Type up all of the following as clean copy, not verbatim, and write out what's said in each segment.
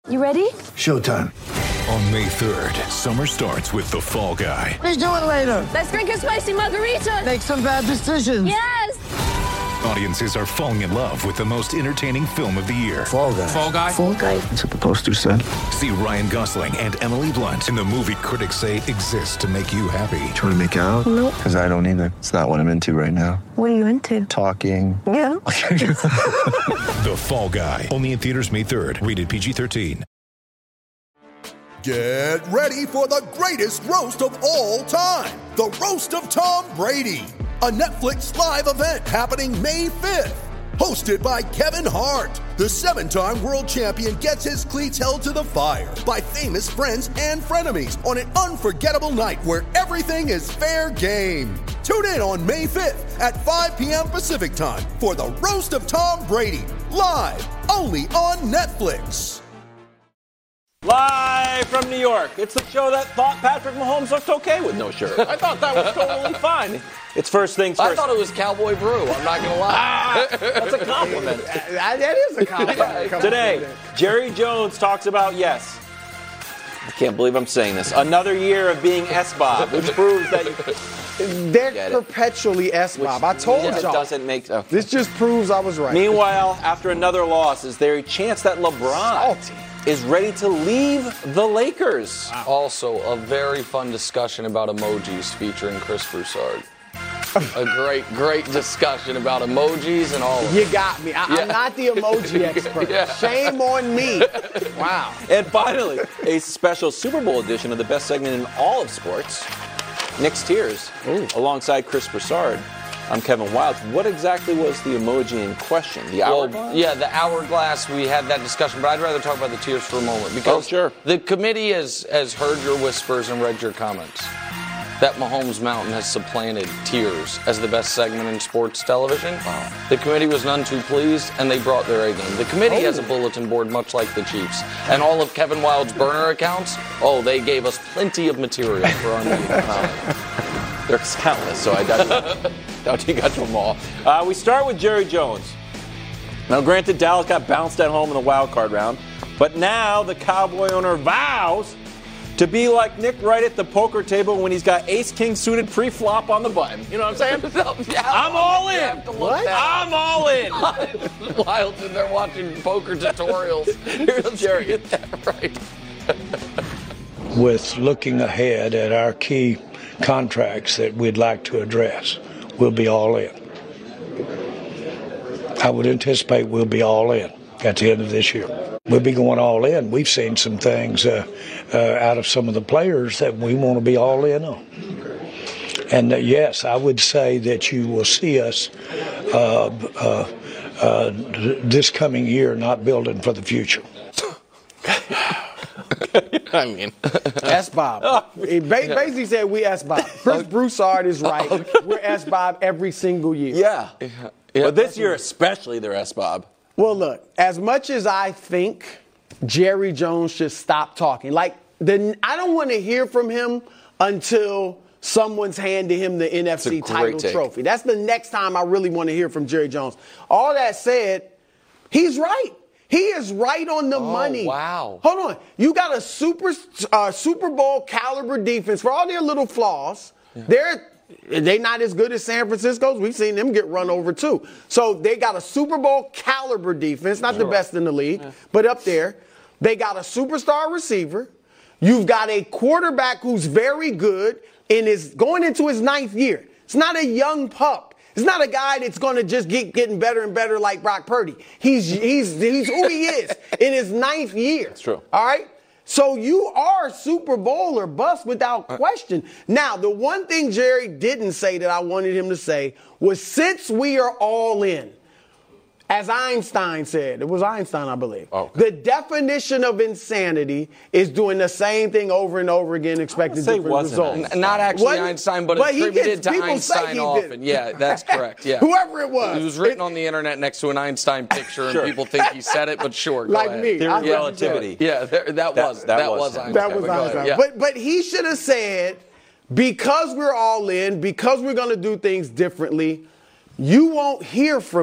You ready? Showtime. On May 3rd, summer starts with The Fall Guy. Let's do it later. Let's drink a spicy margarita. Make some bad decisions. Yes! Audiences are falling in love with the most entertaining film of the year. Fall Guy. Fall Guy? Fall Guy. That's what the poster said. See Ryan Gosling and Emily Blunt in the movie critics say exists to make you happy. Trying to make it out? Nope. Because I don't either. It's not what I'm into right now. What are you into? Talking. Yeah. The Fall Guy. Only in theaters May 3rd. Rated PG-13. Get ready for the greatest roast of all time. The Roast of Tom Brady. A Netflix live event happening May 5th. Hosted by Kevin Hart. The 7-time world champion gets his cleats held to the fire by famous friends and frenemies on an unforgettable night where everything is fair game. Tune in on May 5th at 5 p.m. Pacific time for the Roast of Tom Brady. Live only on Netflix. Live from New York, it's the show that thought Patrick Mahomes looked okay with no shirt. I thought that was totally fine. It's First Things First. I thought it was Cowboy Brew. I'm not going to lie. That's a compliment. That is a compliment. Today, Jerry Jones talks about, yes, I can't believe I'm saying this, another year of being S-Bob, which proves that They're perpetually S-Bob. I told y'all. It doesn't make... Okay. This just proves I was right. Meanwhile, after another loss, is there a chance that LeBron is ready to leave the Lakers? Wow. Also, a very fun discussion about emojis featuring Chris Broussard. A great discussion about emojis and all of it. You got me. I'm not the emoji expert. Shame on me. Wow. And finally, a special Super Bowl edition of the best segment in all of sports, Nick's Tears, alongside Chris Broussard. I'm Kevin Wildes. What exactly was the emoji in question? The hourglass? Yeah, the hourglass. We had that discussion, but I'd rather talk about the tears for a moment because the committee has heard your whispers and read your comments. That Mahomes Mountain has supplanted Tears as the best segment in sports television. Wow. The committee was none too pleased, and they brought their A game. The committee has a bulletin board much like the Chiefs. And all of Kevin Wilde's burner accounts, they gave us plenty of material for our meeting. They're countless, so I doubt you got to them all. We start with Jerry Jones. Now, granted, Dallas got bounced at home in the wild card round, but now the Cowboy owner vows to be like Nick Wright at the poker table when he's got ace-king suited pre-flop on the button. You know what I'm saying? I'm all in. What? I'm all in. Wilde's in there watching poker tutorials. Here's Jerry. Right. With looking ahead at our key contracts that we'd like to address, we'll be all in. I would anticipate we'll be all in at the end of this year. We'll be going all in. We've seen some things out of some of the players that we want to be all in on. And yes, I would say that you will see us this coming year not building for the future. I mean, S-Bob. He basically said we S-Bob. Chris Broussard is right. We're S-Bob every single year. Yeah. But this year especially, they're S-Bob. Well, look, as much as I think Jerry Jones should stop talking, I don't want to hear from him until someone's handed him the NFC title trophy. That's the next time I really want to hear from Jerry Jones. All that said, he's right. He is right on the money. Wow. Hold on. You got a Super Bowl caliber defense for all their little flaws. Yeah. They're not as good as San Francisco's. We've seen them get run over too. So they got a Super Bowl caliber defense, not the best in the league, but up there. They got a superstar receiver. You've got a quarterback who's very good and is going into his 9th year. It's not a young pup. It's not a guy that's going to just getting better and better like Brock Purdy. He's who he is in his 9th year. That's true. All right? So you are Super Bowl or bust without question. Now, the one thing Jerry didn't say that I wanted him to say was since we are all in, as Einstein said, it was Einstein, I believe. The definition of insanity is doing the same thing over and over again, expecting different results. Not actually Einstein, but attributed to Einstein often. Yeah, that's correct. Yeah. Whoever it was. It was written on the internet next to an Einstein picture, and people think he said it, but sure. Like me. Theory of relativity. Yeah, that was Einstein. That was Einstein. Yeah. But he should have said, because we're all in, because we're going to do things differently, you won't hear from me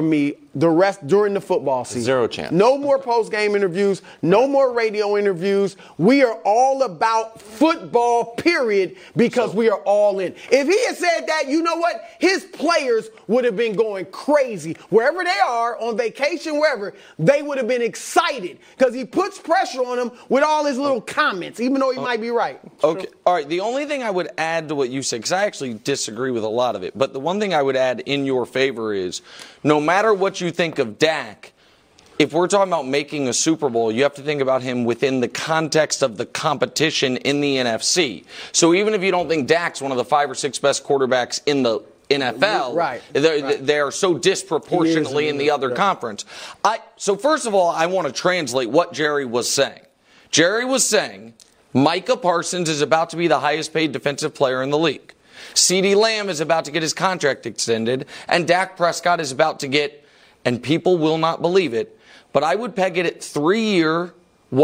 the rest during the football season. Zero chance. No more post-game interviews. No more radio interviews. We are all about football, period, because we are all in. If he had said that, you know what? His players would have been going crazy. Wherever they are, on vacation, wherever, they would have been excited because he puts pressure on them with all his little comments, even though he might be right. Okay. All right. The only thing I would add to what you said, because I actually disagree with a lot of it, but the one thing I would add in your favor is no matter what you think of Dak, if we're talking about making a Super Bowl, you have to think about him within the context of the competition in the NFC. So even if you don't think Dak's one of the 5 or 6 best quarterbacks in the NFL, right. They are so disproportionately in the other conference. So first of all, I want to translate what Jerry was saying. Jerry was saying Micah Parsons is about to be the highest paid defensive player in the league. CeeDee Lamb is about to get his contract extended, and Dak Prescott is about to get, and people will not believe it, but I would peg it at 3-year,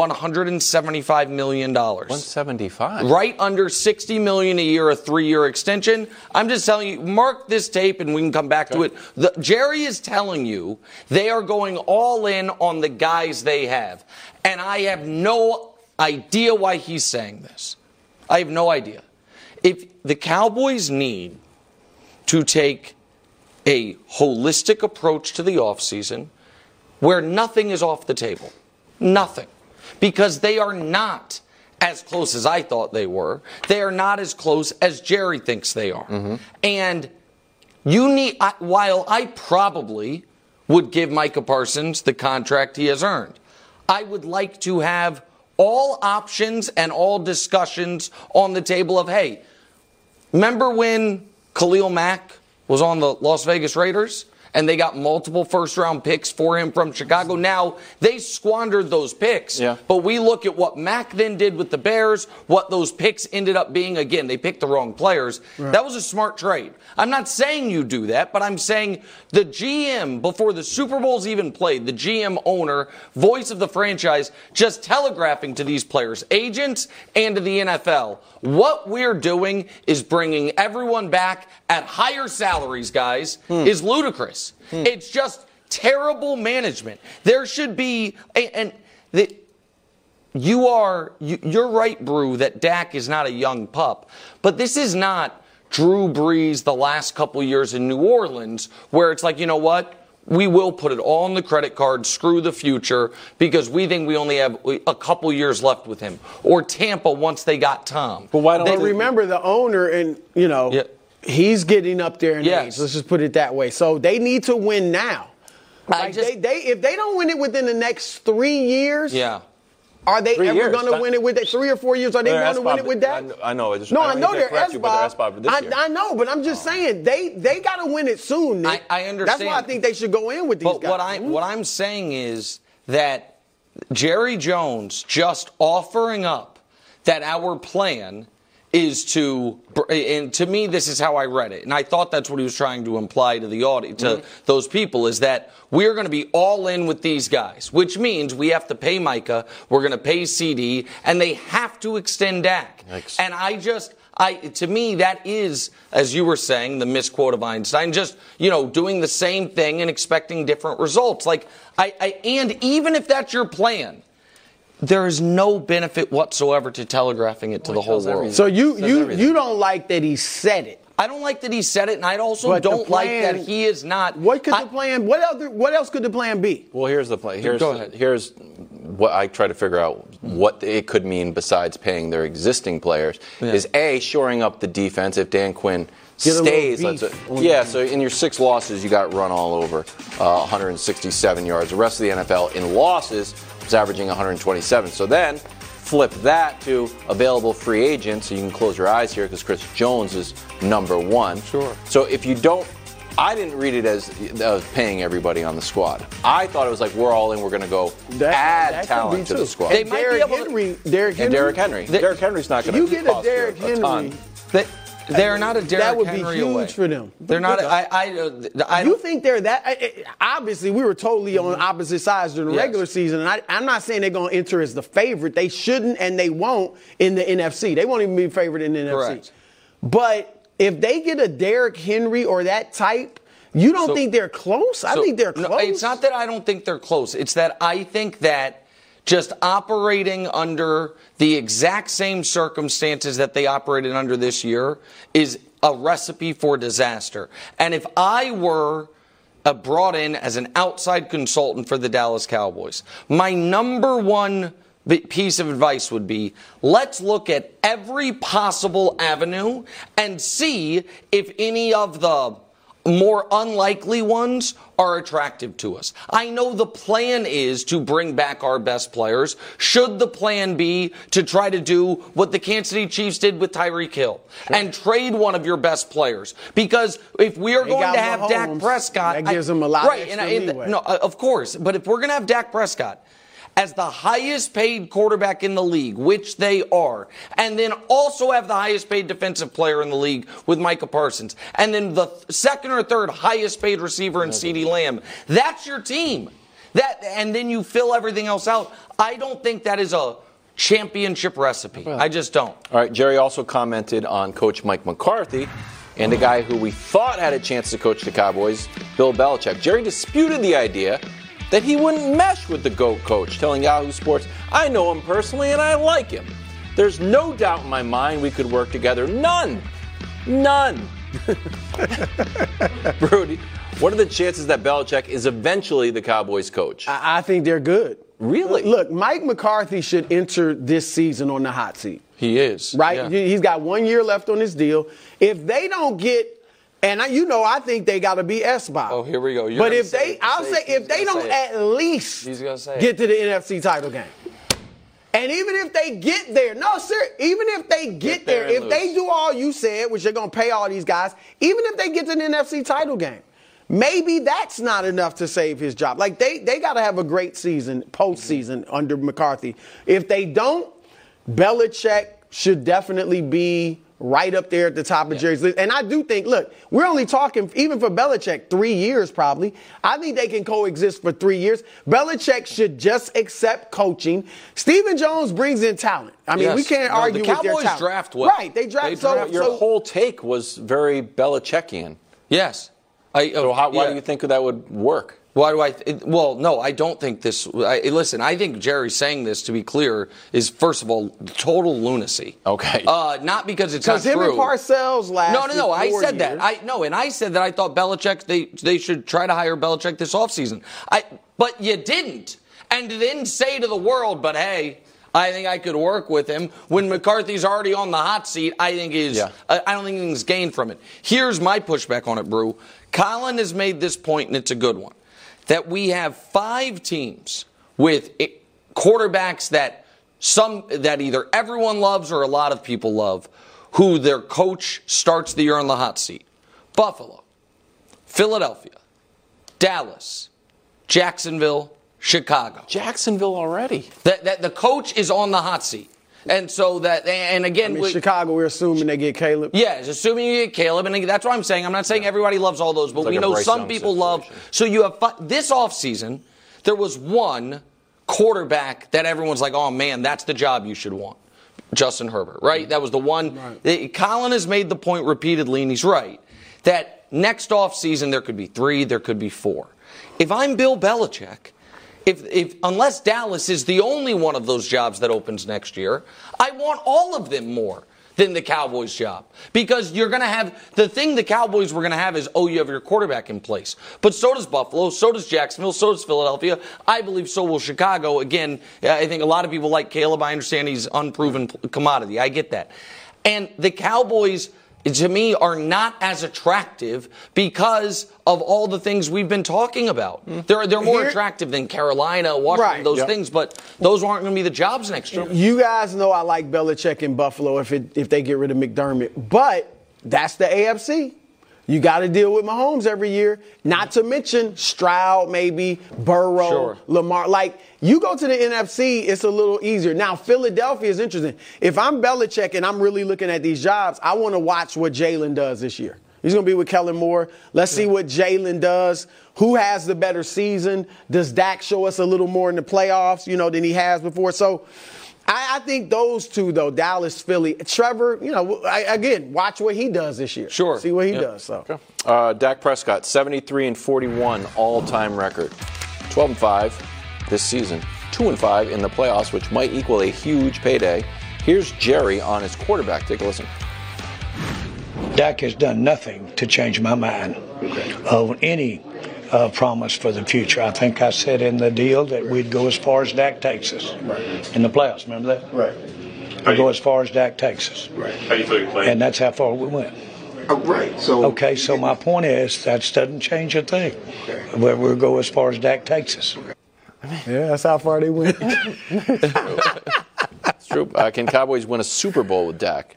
$175 million. 175? Right under $60 million a year, a 3-year extension. I'm just telling you, mark this tape and we can come back to it. Jerry is telling you they are going all in on the guys they have. And I have no idea why he's saying this. I have no idea. If the Cowboys need to take a holistic approach to the offseason where nothing is off the table, nothing, because they are not as close as I thought they were. They are not as close as Jerry thinks they are. Mm-hmm. And you need, while I probably would give Micah Parsons the contract he has earned, I would like to have all options and all discussions on the table of, hey, remember when Khalil Mack was on the Las Vegas Raiders and they got multiple first-round picks for him from Chicago? Now, they squandered those picks, but we look at what Mack then did with the Bears, what those picks ended up being. Again, they picked the wrong players. Right. That was a smart trade. I'm not saying you do that, but I'm saying the GM, before the Super Bowl's even played, the GM owner, voice of the franchise, just telegraphing to these players, agents, and to the NFL, what we're doing is bringing everyone back at higher salaries, guys, is ludicrous. It's just terrible management. There should be, you're right, Brew, that Dak is not a young pup, but this is not Drew Brees the last couple years in New Orleans where it's like, you know what? We will put it all on the credit card, screw the future, because we think we only have a couple years left with him. Or Tampa once they got Tom. But why don't remember the owner and, he's getting up there in age. Let's just put it that way. So they need to win now. If they don't win it within the next 3 years, are they ever going to win it with that? 3 or 4 years, are they going to win it with that? I know. I know they're S-Bob. I know, but I'm just saying they got to win it soon, Nick. I understand. That's why I think they should go in with these guys. But what I'm saying is that Jerry Jones just offering up that our plan is to, and to me, this is how I read it, and I thought that's what he was trying to imply to the audience, to those people, is that we're going to be all in with these guys, which means we have to pay Micah, we're going to pay CD, and they have to extend Dak. Thanks. And to me, that is, as you were saying, the misquote of Einstein, just, doing the same thing and expecting different results. And even if that's your plan, there is no benefit whatsoever to telegraphing it to the whole world. So you don't like that he said it. I don't like that he said it, and I also don't like that he is not. What could the plan? What else could the plan be? Well, here's the plan. Here's what I try to figure out what it could mean besides paying their existing players. Is A, shoring up the defense if Dan Quinn stays. So in your 6 losses, you got run all over, 167 yards. The rest of the NFL in losses is averaging 127. So then flip that to available free agents, so you can close your eyes here because Chris Jones is number 1. Sure. So if you don't, I didn't read it as paying everybody on the squad. I thought it was like we're all in, we're going to go add talent to the squad. They might be able to. Derrick Henry. Derrick Henry's not going to get a Derrick Henry. They're not a Derrick Henry away. That would be huge for them. They're not. You think they're that? Obviously, we were totally on opposite sides during the regular season, and I'm not saying they're going to enter as the favorite. They shouldn't, and they won't in the NFC. They won't even be favored in the NFC. But if they get a Derrick Henry or that type, You don't think they're close? I think they're close. No, it's not that I don't think they're close. It's that I think that just operating under the exact same circumstances that they operated under this year is a recipe for disaster. And if I were brought in as an outside consultant for the Dallas Cowboys, my number one piece of advice would be, let's look at every possible avenue and see if any of the more unlikely ones are attractive to us. I know the plan is to bring back our best players. Should the plan be to try to do what the Kansas City Chiefs did with Tyreek Hill and trade one of your best players? Because if we are going to have Dak Prescott, that gives them a lot of extra leeway. No, of course. But if we're going to have Dak Prescott as the highest paid quarterback in the league, which they are, and then also have the highest paid defensive player in the league with Micah Parsons, and then the second or third highest paid receiver in CeeDee Lamb, that's your team. And then you fill everything else out. I don't think that is a championship recipe. I just don't. All right, Jerry also commented on Coach Mike McCarthy and a guy who we thought had a chance to coach the Cowboys, Bill Belichick. Jerry disputed the idea that he wouldn't mesh with the GOAT coach, telling Yahoo Sports, I know him personally and I like him. There's no doubt in my mind we could work together. None. Brody, what are the chances that Belichick is eventually the Cowboys coach? I think they're good. Really? Look, Mike McCarthy should enter this season on the hot seat. He is. Right? Yeah. He's got 1 year left on his deal. If they don't get, and I think they got to be S-Bob. Oh, here we go. But if they don't at least get to the NFC title game. And even if they get there, even if they get there, if they do all you said, which they're going to pay all these guys, even if they get to the NFC title game, maybe that's not enough to save his job. Like, they got to have a great season, postseason under McCarthy. If they don't, Belichick should definitely be right up there at the top of Jerry's list. And I do think, look, we're only talking, even for Belichick, 3 years probably. I think they can coexist for 3 years. Belichick should just accept coaching. Stephen Jones brings in talent. I mean, we can't argue with their talent. The Cowboys draft well. Right, they draft. Your whole take was very Belichickian. Yes. Why do you think that would work? Why do I don't think this. Listen, I think Jerry saying this, to be clear, is, first of all, total lunacy. Okay. Not because it's not true. Because him and Parcells last No, I said years. that. I said that I thought Belichick, they should try to hire Belichick this offseason. But you didn't. And then say to the world, but hey, I think I could work with him. When McCarthy's already on the hot seat, I don't think anything's gained from it. Here's my pushback on it, Brew. Colin has made this point, and it's a good one, that we have 5 teams with quarterbacks that either everyone loves or a lot of people love, who their coach starts the year on the hot seat. Buffalo, Philadelphia, Dallas, Jacksonville, Chicago. Jacksonville already. That the coach is on the hot seat. And so again, Chicago, we're assuming they get Caleb. Yes, assuming you get Caleb, and that's what I'm saying. I'm not saying everybody loves all those, but we know some people love. So you have this offseason, there was one quarterback that everyone's like, oh man, that's the job you should want, Justin Herbert, right? That was the one. Right. Colin has made the point repeatedly, and he's right, that next offseason there could be 3, there could be 4. If I'm Bill Belichick, unless Dallas is the only one of those jobs that opens next year, I want all of them more than the Cowboys job. Because you're going to have, the thing the Cowboys were going to have is, you have your quarterback in place. But so does Buffalo, so does Jacksonville, so does Philadelphia. I believe so will Chicago. Again, I think a lot of people like Caleb. I understand he's unproven commodity. I get that. And the Cowboys, to me, are not as attractive because of all the things we've been talking about. They're more attractive than Carolina, Washington, those things, but those aren't going to be the jobs next year. You guys know I like Belichick in Buffalo if they get rid of McDermott, but that's the AFC. You got to deal with Mahomes every year, not to mention Stroud, maybe, Burrow, Lamar. Like, you go to the NFC, it's a little easier. Now, Philadelphia is interesting. If I'm Belichick and I'm really looking at these jobs, I want to watch what Jalen does this year. He's going to be with Kellen Moore. Let's see what Jalen does. Who has the better season? Does Dak show us a little more in the playoffs, than he has before? So I think those two, though, Dallas, Philly, Trevor, again, watch what he does this year. Sure. See what he does. So. Okay. Dak Prescott, 73-41 all-time record. 12-5 this season. 2-5 in the playoffs, which might equal a huge payday. Here's Jerry on his quarterback. Take a listen. Dak has done nothing to change my mind of any promise for the future. I think I said in the deal that we'd go as far as Dak takes us in the playoffs. Remember that? Right. We'd go as far as Dak takes us. Right. How do you feel you're playing? And that's how far we went. Right. So. Okay, so my point is that doesn't change a thing. We'll go as far as Dak takes us. Yeah, that's how far they went. It's true. Can Cowboys win a Super Bowl with Dak?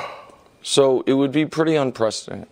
So it would be pretty unprecedented.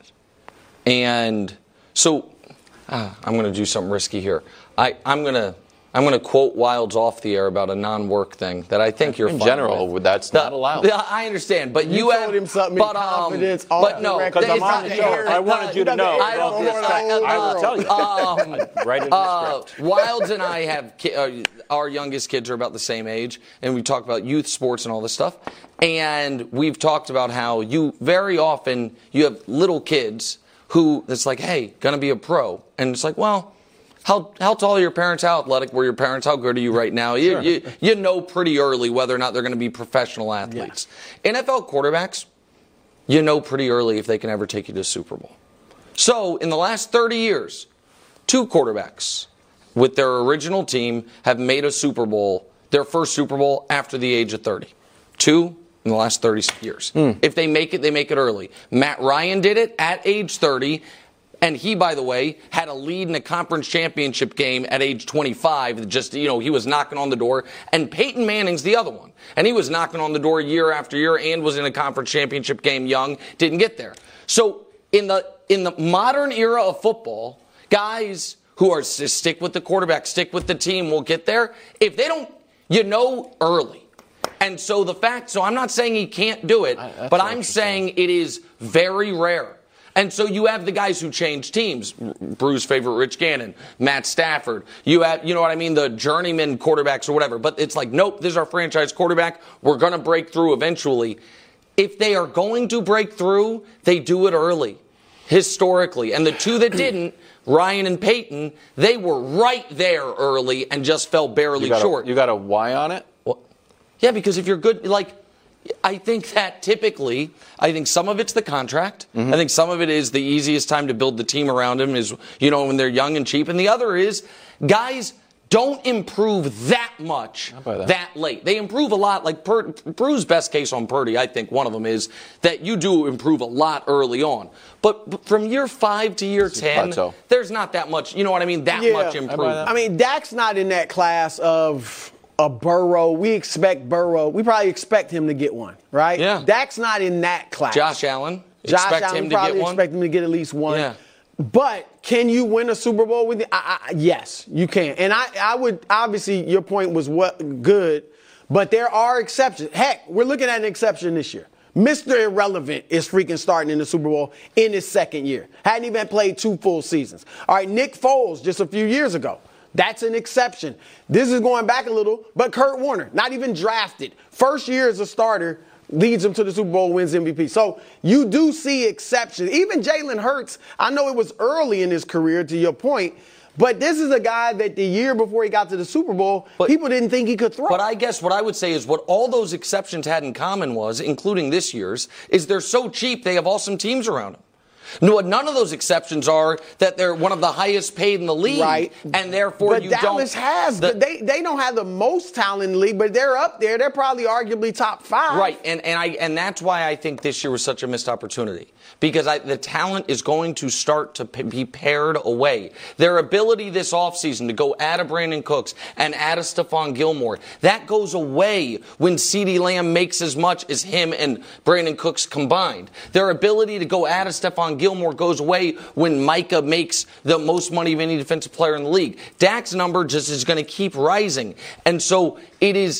And so I'm going to do something risky here. I'm going to quote Wildes off the air about a non-work thing that I think you're in fine general with. That's not allowed. Yeah, I understand, but you told him something in confidence. But no, because I'm on the show. I wanted you to know. I will tell you. Right in the script. Wildes and I have our youngest kids are about the same age, and we talk about youth sports and all this stuff. And we've talked about how very often you have little kids who it's like, hey, gonna be a pro, and it's like, well. How tall are your parents? How athletic were your parents? How good are you right now? Sure. You know pretty early whether or not they're going to be professional athletes. Yeah. NFL quarterbacks, you know pretty early if they can ever take you to the Super Bowl. So in the last 30 years, 2 quarterbacks with their original team have made a Super Bowl, their first Super Bowl after the age of 30. 2 in the last 30 years. If they make it, they make it early. Matt Ryan did it at age 30. And he, by the way, had a lead in a conference championship game at age 25. Just, he was knocking on the door. And Peyton Manning's the other one. And he was knocking on the door year after year and was in a conference championship game young. Didn't get there. So in the modern era of football, guys who are stick with the quarterback, stick with the team, will get there. If they don't, early. And so I'm not saying he can't do it, but I'm saying it is very rare. And so you have the guys who change teams. Bruce's favorite, Rich Gannon, Matt Stafford. You have, the journeyman quarterbacks or whatever. But it's like, nope, this is our franchise quarterback. We're going to break through eventually. If they are going to break through, they do it early, historically. And the 2 that didn't, Ryan and Peyton, they were right there early and just fell barely short. You got a why on it? Well, yeah, because if you're good, I think that typically, some of it's the contract. Mm-hmm. I think some of it is the easiest time to build the team around him is, when they're young and cheap. And the other is guys don't improve that much that late. They improve a lot. Like Bruce's best case on Purdy, I think one of them is that you do improve a lot early on. But from year 5 to year 10, there's not that much, much improvement. Dak's not in that class of a Burrow. We probably expect him to get one, right? Yeah. Dak's not in that class. Josh Allen, expect him to get at least one. Yeah. But can you win a Super Bowl with it? Yes, you can. And I would, obviously, your point was good, but there are exceptions. Heck, we're looking at an exception this year. Mr. Irrelevant is freaking starting in the Super Bowl in his second year. Hadn't even played 2 full seasons. All right, Nick Foles just a few years ago. That's an exception. This is going back a little, but Kurt Warner, not even drafted. First year as a starter, leads him to the Super Bowl, wins MVP. So you do see exceptions. Even Jalen Hurts, I know it was early in his career, to your point, but this is a guy that the year before he got to the Super Bowl, people didn't think he could throw. But I guess what I would say is what all those exceptions had in common was, including this year's, is they're so cheap they have awesome teams around them. No, none of those exceptions are that they're one of the highest paid in the league, right? And therefore but Dallas has. They don't have the most talent in the league, but they're up there. They're probably arguably top 5, right? And that's why I think this year was such a missed opportunity because the talent is going to start to be pared away. Their ability this offseason to go add a Brandon Cooks and add a Stephon Gilmore, that goes away when CeeDee Lamb makes as much as him and Brandon Cooks combined. Their ability to go add a Stephon Gilmore goes away when Micah makes the most money of any defensive player in the league. Dak's number just is going to keep rising. And so it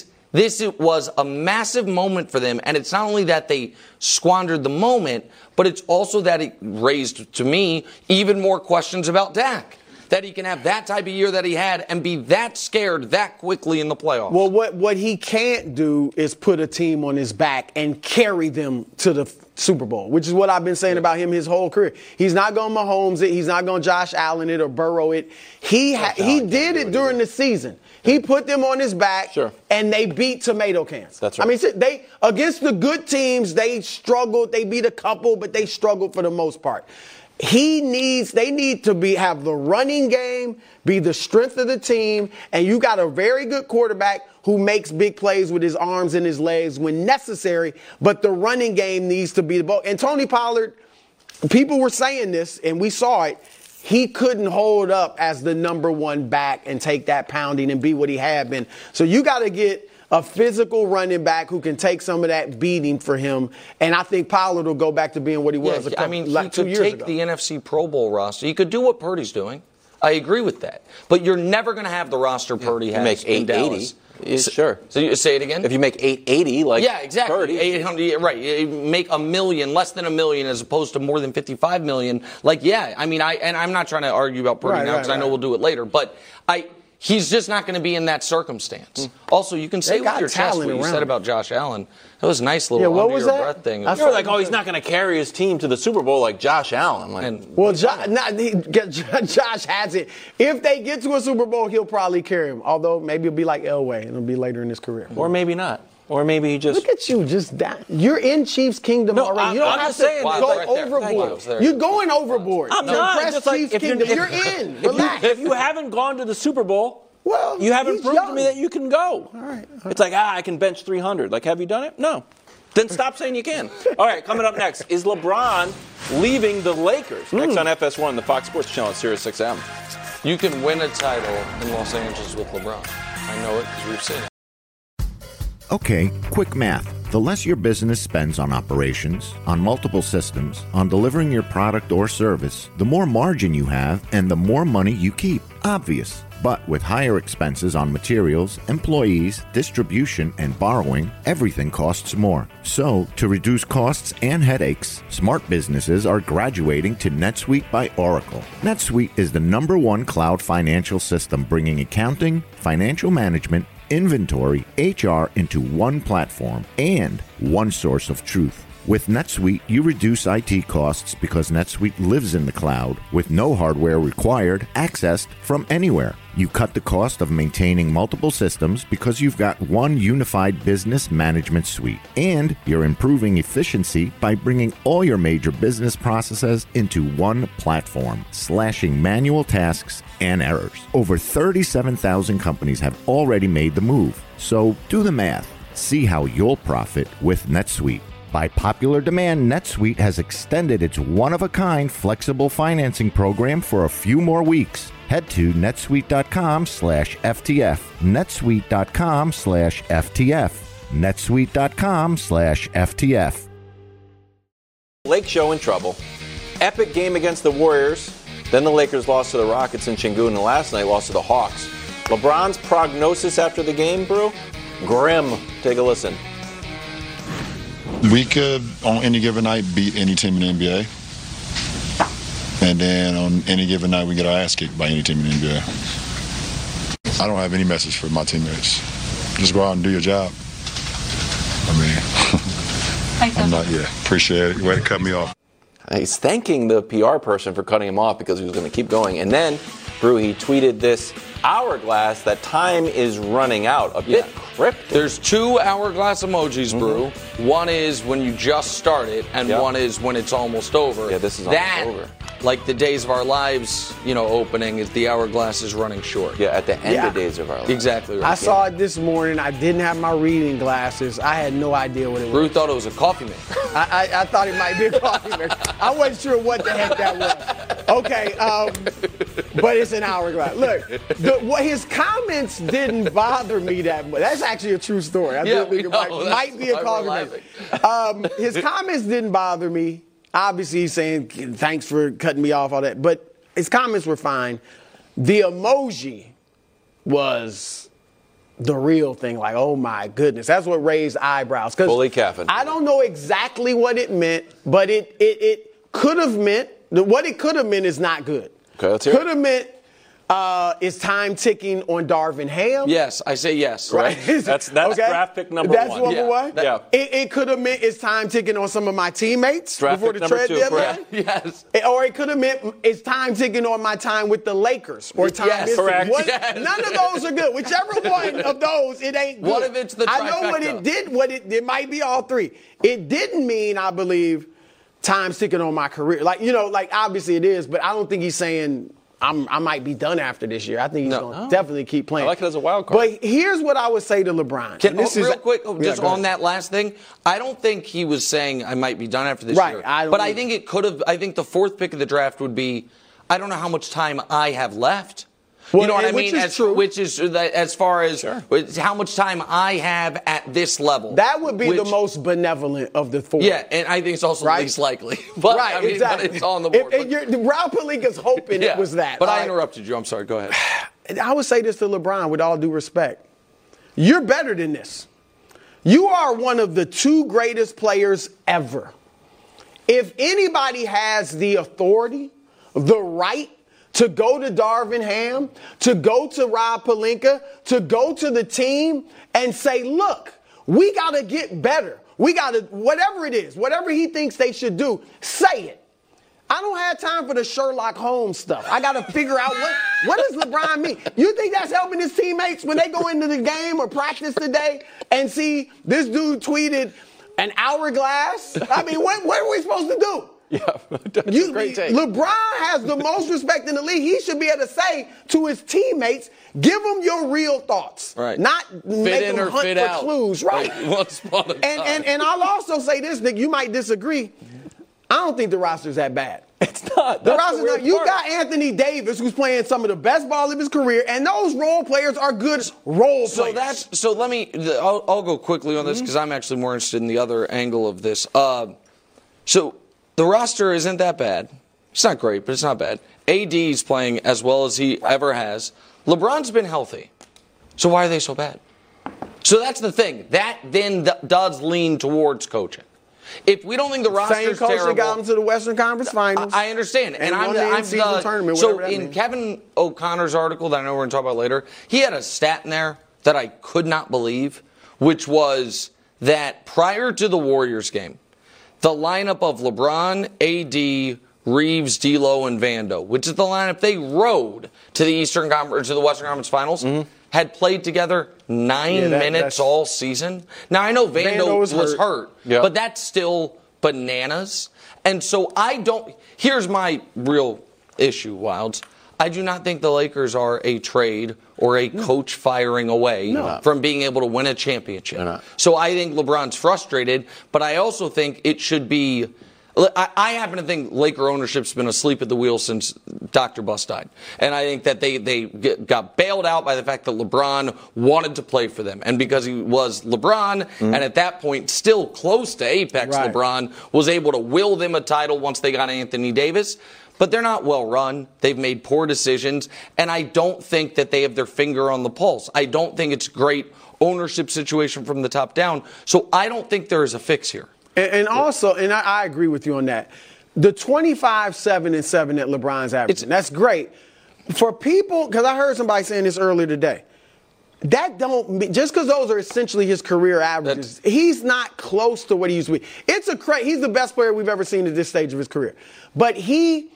was a massive moment for them. And it's not only that they squandered the moment, but it's also that it raised, to me, even more questions about Dak. that he can have that type of year that he had and be that scared that quickly in the playoffs. Well, what he can't do is put a team on his back and carry them to the Super Bowl, which is what I've been saying about him his whole career. He's not going to Mahomes it. He's not going to Josh Allen it or Burrow it. He did it during the season. He put them on his back, and they beat tomato cans. That's right. I mean, they against the good teams, they struggled. They beat a couple, but they struggled for the most part. They need to have the running game, be the strength of the team, and you got a very good quarterback who makes big plays with his arms and his legs when necessary, but the running game needs to be the ball. And Tony Pollard, people were saying this, and we saw it. He couldn't hold up as the number one back and take that pounding and be what he had been. So you got to get a physical running back who can take some of that beating for him. And I think Pollard will go back to being what he was he 2 could years take ago. the NFC Pro Bowl roster. He could do what Purdy's doing. I agree with that. But you're never going to have the roster Purdy has make in Dallas. Sure. So you say it again? If you make 880, like yeah, exactly. Purdy. 800, right. You make $1 million, less than $1 million, as opposed to more than $55 million. Like, yeah, I mean, I'm not trying to argue about Purdy now because I know we'll do it later. But he's just not going to be in that circumstance. Also, you can say with your chest what you said about Josh Allen. That was a nice little under your breath thing. You were like, oh, he's not going to carry his team to the Super Bowl like Josh Allen. Josh has it. If they get to a Super Bowl, he'll probably carry him. Although maybe it'll be like Elway, and it'll be later in his career. Or maybe not. Or maybe he just... Look at you, you're in Chiefs Kingdom already. You don't have to go overboard. You're going overboard. I'm not. Just like Chiefs Kingdom. You're in. Relax. If you haven't gone to the Super Bowl... Well, you haven't proved to me that you can go. All right. It's like, I can bench 300. Like, have you done it? No. Then stop saying you can. All right, coming up next, is LeBron leaving the Lakers? Next on FS1, the Fox Sports Channel, Sirius XM. You can win a title in Los Angeles with LeBron. I know it because we've seen it. Okay, quick math. The less your business spends on operations, on multiple systems, on delivering your product or service, the more margin you have and the more money you keep. Obvious. But with higher expenses on materials, employees, distribution, and borrowing, everything costs more. So, to reduce costs and headaches, smart businesses are graduating to NetSuite by Oracle. NetSuite is the #1 cloud financial system bringing accounting, financial management, inventory, HR into one platform and one source of truth. With NetSuite, you reduce IT costs because NetSuite lives in the cloud with no hardware required, accessed from anywhere. You cut the cost of maintaining multiple systems because you've got one unified business management suite. And you're improving efficiency by bringing all your major business processes into one platform, slashing manual tasks and errors. Over 37,000 companies have already made the move. So do the math. See how you'll profit with NetSuite. By popular demand, NetSuite has extended its one-of-a-kind flexible financing program for a few more weeks. Head to netsuite.com/FTF. netsuite.com/FTF. netsuite.com/FTF. Lake Show in trouble. Epic game against the Warriors. Then the Lakers lost to the Rockets in Chingu, and last night lost to the Hawks. LeBron's prognosis after the game, Brew? Grim. Take a listen. We could, on any given night, beat any team in the NBA. And then on any given night, we get our ass kicked by any team in the NBA. I don't have any message for my teammates. Just go out and do your job. I mean, I'm not, appreciate it. Way to cut me off. He's thanking the PR person for cutting him off because he was going to keep going. And then, Brew, he tweeted this hourglass that time is running out. A bit cryptic. There's 2 hourglass emojis, Brew. One is when you just started, and one is when it's almost over. Yeah, this is almost over. Like the Days of Our Lives, opening, is the hourglass is running short. Yeah, at the end of Days of Our Lives. Exactly right. I saw it this morning. I didn't have my reading glasses. I had no idea what it was. Brew thought it was a coffee maker. I thought it might be a coffee maker. I wasn't sure what the heck that was. Okay, but it's an hourglass. Look, his comments didn't bother me that much. That's actually a true story. I think it might be a coffee maker. His comments didn't bother me. Obviously, he's saying, thanks for cutting me off, all that. But his comments were fine. The emoji was the real thing. Like, oh, my goodness. That's what raised eyebrows. Fully caffeinated. I don't know exactly what it meant, but it could have meant, what it could have meant is not good. Okay, let's hear it. Could have meant Is time ticking on Darvin Ham? Yes, I say yes. Right. That's draft pick number one. That's number one? Yeah. It could have meant it's time ticking on some of my teammates Draft before pick the number trade two, deadline. Yes. Or it could have meant it's time ticking on my time with the Lakers. Or time Yes, missing. correct. Yes. None of those are good. Whichever one of those, it ain't good. What if it's the I know what trifecta? it did. It might be all three. It didn't mean, I believe, time's ticking on my career. Like obviously it is, but I don't think he's saying I might be done after this year. I think he's going to definitely keep playing. I like it as a wild card. But here's what I would say to LeBron. Real quick, just go on ahead. that last thing, I don't think he was saying I might be done after this Right, year. I But I think it could have. I think the fourth pick of the draft would be, I don't know how much time I have left. Well, you know what I which mean? is true. Which is as far as how much time I have at this level. That would be the most benevolent of the four. Yeah, and I think it's also Right? the least likely. But, Right, I mean, exactly. but it's on the board. Raul Pelinka's hoping it was that. But all I right? interrupted you. I'm sorry. Go ahead. I would say this to LeBron with all due respect. You're better than this. You are one of the two greatest players ever. If anybody has the authority, the right to go to Darvin Ham, to go to Rob Pelinka, to go to the team and say, look, we got to get better. We got to, whatever it is, whatever he thinks they should do, say it. I don't have time for the Sherlock Holmes stuff. I got to figure out what does LeBron mean? You think that's helping his teammates when they go into the game or practice today and see this dude tweeted an hourglass? I mean, what are we supposed to do? Yeah, that's a great take. LeBron has the most respect in the league. He should be able to say to his teammates, give them your real thoughts. Right. Not make in them or hunt fit for out. clues. Right. One spot at a time. And I'll also say this, Nick, you might disagree. I don't think the roster's that bad. It's not. The That's roster's weird not. You part. got Anthony Davis, who's playing some of the best ball of his career, and those role players are good role players. So let me. I'll go quickly on this because I'm actually more interested in the other angle of this. So the roster isn't that bad. It's not great, but it's not bad. AD's playing as well as he ever has. LeBron's been healthy. So why are they so bad? So that's the thing. That then does lean towards coaching. If we don't think the roster's Same coach terrible, that got him to the Western Conference Finals. I understand. And won the in-season tournament, so whatever that in means. Kevin O'Connor's article that I know we're going to talk about later, he had a stat in there that I could not believe, which was that prior to the Warriors game, the lineup of LeBron, AD, Reeves, D'Lo, and Vando, which is the lineup they rode to the Eastern Conference, to the Western Conference Finals, had played together 9 minutes all season. Now I know Vando was hurt, but that's still bananas. And so here's my real issue, Wilds. I do not think the Lakers are a trade or a coach firing away from being able to win a championship. So I think LeBron's frustrated, but I also think it should be. I happen to think Laker ownership's been asleep at the wheel since Dr. Buss died. And I think that they got bailed out by the fact that LeBron wanted to play for them. And because he was LeBron, and at that point still close to apex LeBron, was able to will them a title once they got Anthony Davis. But they're not well run. They've made poor decisions. And I don't think that they have their finger on the pulse. I don't think it's a great ownership situation from the top down. So I don't think there is a fix here. And also, and I agree with you on that, the 25, 7, and 7 that LeBron's averaging, that's great. For people, because I heard somebody saying this earlier today, that don't just because those are essentially his career averages, he's not close to what he used to be. He's the best player we've ever seen at this stage of his career. But he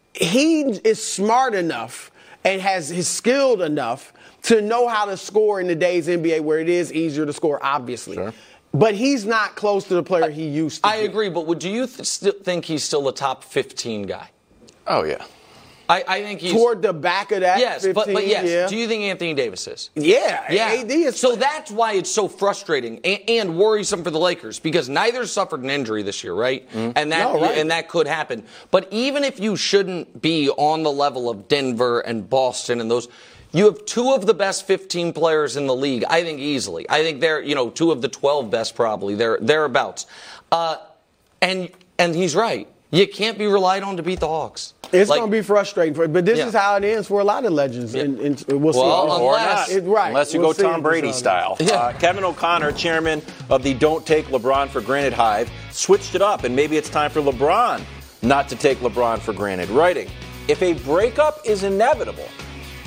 is smart enough and is skilled enough to know how to score in today's NBA where it is easier to score, obviously. Sure. But he's not close to the player he used to be. I agree, but do you think he's still a top 15 guy? Oh, yeah. I think he's toward the back of that. Yes, 15, but yes. Yeah. Do you think Anthony Davis is? Yeah. Yeah. AD is. So that's why it's so frustrating and worrisome for the Lakers because neither suffered an injury this year, right? And that could happen. But even if you shouldn't be on the level of Denver and Boston and those. You have two of the best 15 players in the league, I think easily. I think they're, two of the 12 best probably. They're thereabouts. And he's right. You can't be relied on to beat the Hawks. It's going to be frustrating but this is how it ends for a lot of legends. And we'll see. Unless you go Tom Brady style. Kevin O'Connor, chairman of the Don't Take LeBron for Granted Hive, switched it up, and maybe it's time for LeBron not to take LeBron for granted. Writing, if a breakup is inevitable,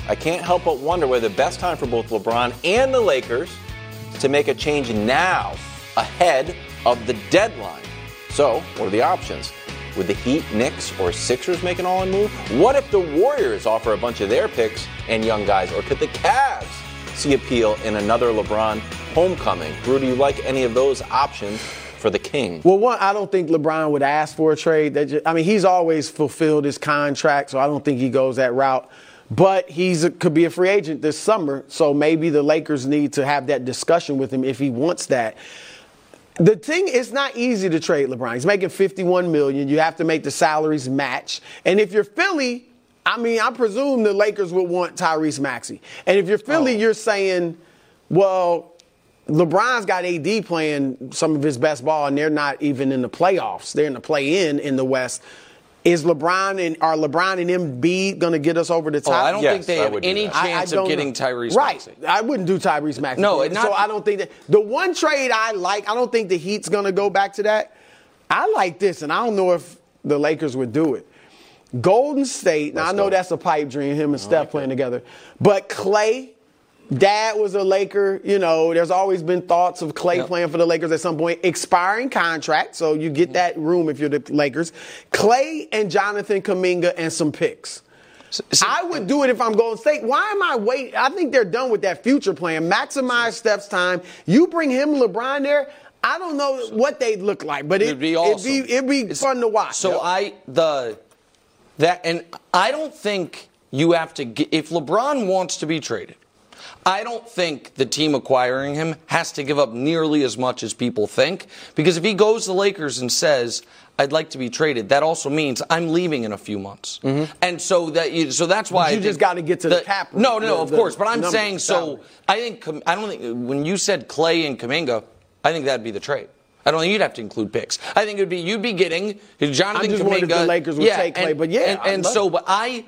I can't help but wonder whether the best time for both LeBron and the Lakers is to make a change now, ahead of the deadline. So, what are the options? Would the Heat, Knicks, or Sixers make an all-in move? What if the Warriors offer a bunch of their picks and young guys? Or could the Cavs see appeal in another LeBron homecoming? Drew, do you like any of those options for the King? Well, one, I don't think LeBron would ask for a trade. He's always fulfilled his contract, so I don't think he goes that route. But could be a free agent this summer, so maybe the Lakers need to have that discussion with him if he wants that. The thing, it's not easy to trade LeBron. He's making $51 million. You have to make the salaries match. And if you're Philly, I presume the Lakers would want Tyrese Maxey. And if you're Philly, you're saying, well, LeBron's got AD playing some of his best ball, and they're not even in the playoffs. They're in the play-in in the West. Are LeBron and Embiid going to get us over the top? I don't think they have any chance of getting Tyrese Maxey. Right. I wouldn't do Tyrese Maxey. No, so I don't think that. The one trade I like, I don't think the Heat's going to go back to that. I like this, and I don't know if the Lakers would do it. Golden State, now I know that's a pipe dream, him and Steph playing together. But Klay, Dad was a Laker. There's always been thoughts of Klay playing for the Lakers at some point. Expiring contract, so you get that room if you're the Lakers. Klay and Jonathan Kuminga and some picks. I would do it if I'm Golden State. Why am I waiting? I think they're done with that future plan. Maximize Steph's time. You bring him, LeBron there. I don't know what they'd look like, but it'd be awesome. It'd be fun to watch. So I don't think you have to if LeBron wants to be traded. I don't think the team acquiring him has to give up nearly as much as people think. Because if he goes to the Lakers and says, I'd like to be traded, that also means I'm leaving in a few months. Mm-hmm. And so that's why you just got to get to the cap. No, of course. But I'm saying, so I don't think when you said Klay and Kuminga, I think that'd be the trade. I don't think you'd have to include picks. I think you'd be getting Jonathan Kuminga. I just wondered if the Lakers would take Klay,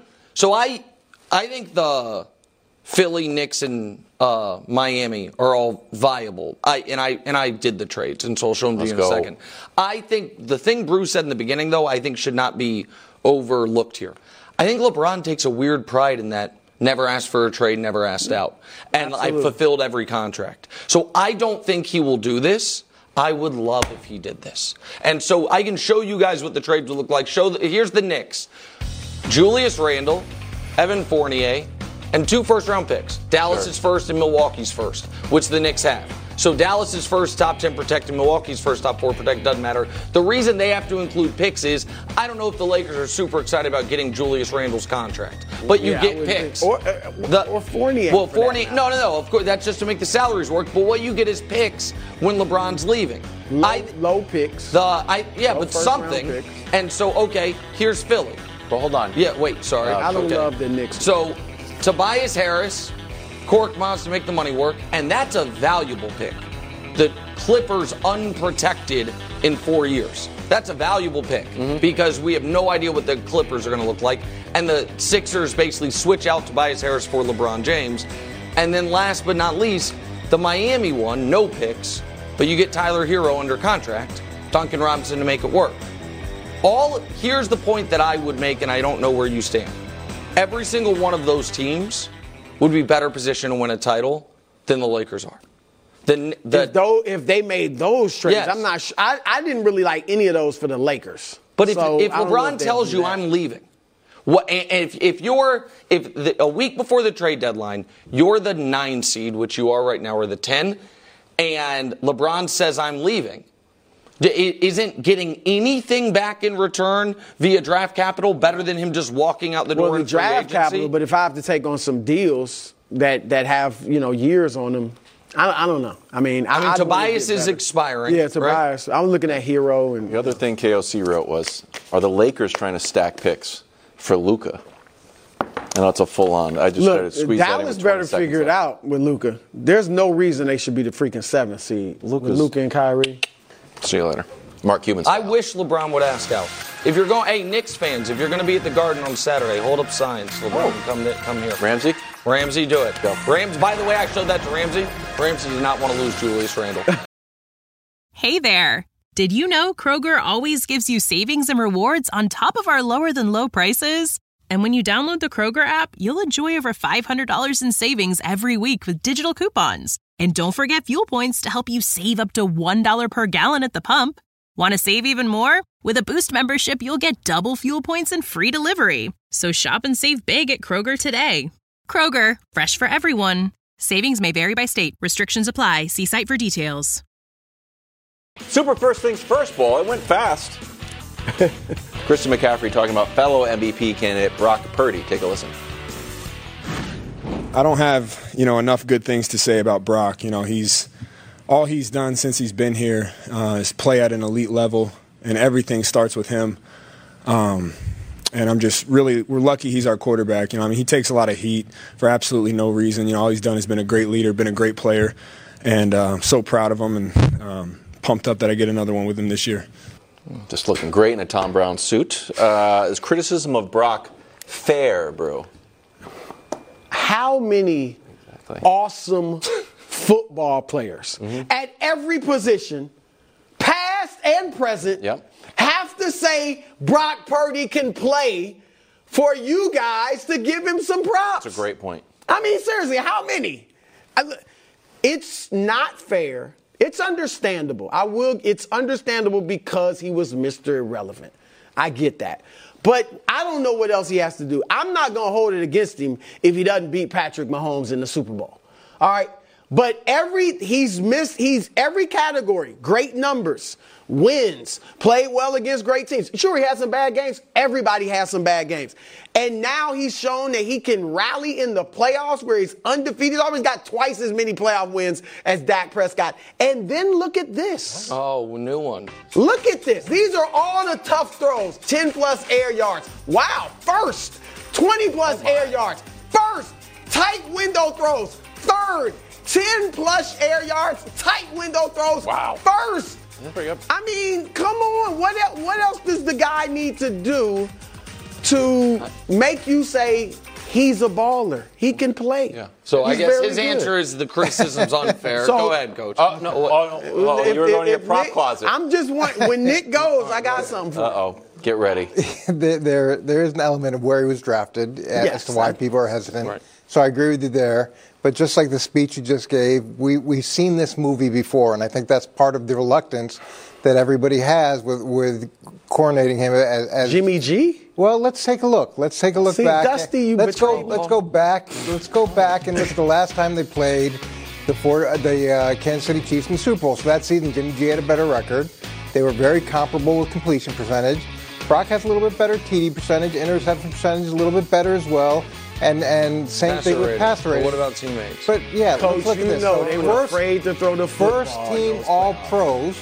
I think the Philly, Knicks, and Miami are all viable. I did the trades, and so I'll show them to you in a second. I think the thing Bruce said in the beginning, though, I think should not be overlooked here. I think LeBron takes a weird pride in that never asked for a trade, never asked out. And I fulfilled every contract. So I don't think he will do this. I would love if he did this. And so I can show you guys what the trades would look like. Here's the Knicks. Julius Randle, Evan Fournier, and 2 first-round picks. Dallas's first and Milwaukee's first, which the Knicks have. So Dallas's first, top 10 protected, Milwaukee's first, top 4 protected, doesn't matter. The reason they have to include picks is I don't know if the Lakers are super excited about getting Julius Randle's contract. But you get picks. Or Fournier. Well, Fournier, no. Of course, that's just to make the salaries work. But what you get is picks when LeBron's leaving. Low picks. But something. Picks. And so, okay, here's Philly. But hold on. Yeah, wait, sorry. I don't love the Knicks. So, Tobias Harris, Korkmaz to make the money work, and that's a valuable pick. The Clippers unprotected in 4 years. That's a valuable pick because we have no idea what the Clippers are going to look like. And the Sixers basically switch out Tobias Harris for LeBron James. And then last but not least, the Miami one, no picks, but you get Tyler Hero under contract, Duncan Robinson to make it work. Here's the point that I would make, and I don't know where you stand. Every single one of those teams would be better positioned to win a title than the Lakers are. If they made those trades, yes. I'm not sure. I didn't really like any of those for the Lakers. But if LeBron tells you I'm leaving, if a week before the trade deadline, you're the 9 seed, which you are right now, or the 10, and LeBron says I'm leaving, isn't getting anything back in return via draft capital better than him just walking out the door? Well, the draft capital, but if I have to take on some deals that have years on them, I don't know. I mean Tobias is expiring. Yeah, Tobias. Right? I'm looking at Hero. And the other thing KOC wrote was, are the Lakers trying to stack picks for Luka? And that's a full-on. I just started squeezing that in. Dallas better figure it out with Luka. There's no reason they should be the freaking 7th seed with Luka and Kyrie. See you later. Mark Cuban. I wish LeBron would ask out. If you're going, hey, Knicks fans, if you're going to be at the Garden on Saturday, hold up signs. LeBron, come here. Ramsey, do it. Go. By the way, I showed that to Ramsey. Ramsey did not want to lose Julius Randle. Hey there. Did you know Kroger always gives you savings and rewards on top of our lower-than-low prices? And when you download the Kroger app, you'll enjoy over $500 in savings every week with digital coupons. And don't forget fuel points to help you save up to $1 per gallon at the pump. Want to save even more? With a Boost membership, you'll get double fuel points and free delivery. So shop and save big at Kroger today. Kroger, fresh for everyone. Savings may vary by state. Restrictions apply. See site for details. Super first things first ball. It went fast. Christian McCaffrey talking about fellow MVP candidate Brock Purdy. Take a listen. I don't have, enough good things to say about Brock. All he's done since he's been here is play at an elite level, and everything starts with him. And I'm just we're lucky he's our quarterback. He takes a lot of heat for absolutely no reason. All he's done is been a great leader, been a great player, and I'm so proud of him and pumped up that I get another one with him this year. Just looking great in a Tom Brown suit. Is criticism of Brock fair, bro? How many awesome football players at every position, past and present, have to say Brock Purdy can play for you guys to give him some props? That's a great point. I mean, seriously, how many? It's not fair. It's understandable. It's understandable because he was Mr. Irrelevant. I get that. But I don't know what else he has to do. I'm not going to hold it against him if he doesn't beat Patrick Mahomes in the Super Bowl. All right? But he's every category. Great numbers, wins, played well against great teams. Sure, he had some bad games. Everybody has some bad games. And now he's shown that he can rally in the playoffs where he's undefeated. He's always got twice as many playoff wins as Dak Prescott. And then look at this. Oh, new one. Look at this. These are all the tough throws. 10-plus air yards. Wow. First. 20-plus air yards. First. Tight window throws. Third. 10-plus air yards. Tight window throws. Wow. First. That's pretty good. I mean, come on. What else does the guy need to do to make you say he's a baller? He can play. Yeah. So I guess his answer is the criticism's unfair. Go ahead, Coach. You were going to your prop closet. I'm just when Nick goes, I got something for him. Uh-oh. Get ready. There is an element of where he was drafted as to why people are hesitant. Right. So I agree with you there. But just like the speech you just gave, we've seen this movie before, and I think that's part of the reluctance that everybody has with coronating him as Jimmy G. Well, let's take a look. Let's take a look back. Dusty, let's go back and look at the last time they played the Kansas City Chiefs in the Super Bowl. So that season, Jimmy G had a better record. They were very comparable with completion percentage. Brock has a little bit better TD percentage, interception percentage a little bit better as well. And same thing with passer rating. What about teammates? But yeah, Coach, look at this. They were afraid to throw the football. First team All-Pros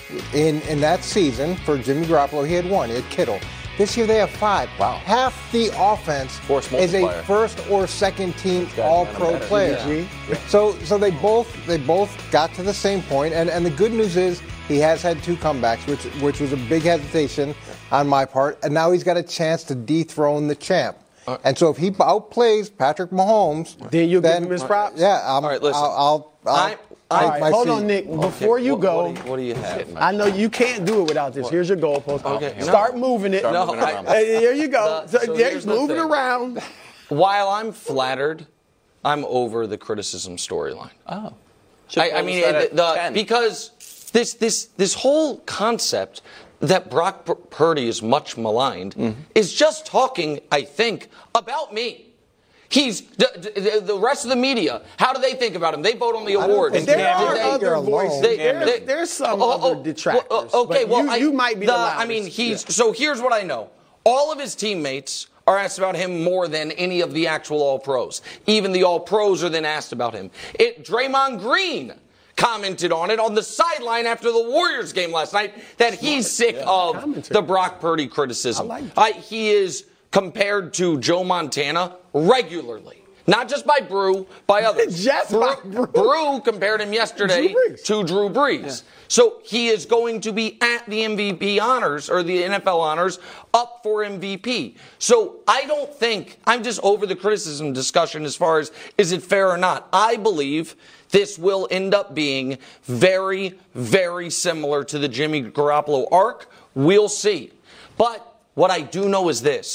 in that season for Jimmy Garoppolo. He had one. He had Kittle. This year they have 5. Wow. Half the offense is a first or second team All-Pro player. Yeah. So they both got to the same point. And the good news is he has had 2 comebacks, which was a big hesitation on my part. And now he's got a chance to dethrone the champ. And so if he outplays Patrick Mahomes, then you'll give him his props? Yeah. All right, listen. I'll take my hold seat. on, Nick. Before you go, what do you have? I know you can't do it without this. Here's your goalpost. Okay. Start moving it. Here you go. Here's move it around. While I'm flattered, I'm over the criticism storyline. Oh. I mean, because this whole concept that Brock Purdy is much maligned is just talking, I think, about me. He's the rest of the media. How do they think about him? They vote on the awards. There are other voices. There's some other detractors. Okay, well, you might be the loudest. I mean, so here's what I know. All of his teammates are asked about him more than any of the actual All-Pros. Even the All-Pros are then asked about him. Draymond Green commented on it on the sideline after the Warriors game last night that he's sick of the Brock Purdy criticism. He is compared to Joe Montana regularly. Not just by Brew, by others. Brew compared him yesterday to Drew Brees. Yeah. So he is going to be at the MVP honors, or the NFL honors, up for MVP. So I don't think, I'm just over the criticism discussion as far as is it fair or not. I believe this will end up being very, very similar to the Jimmy Garoppolo arc. We'll see. But what I do know is this.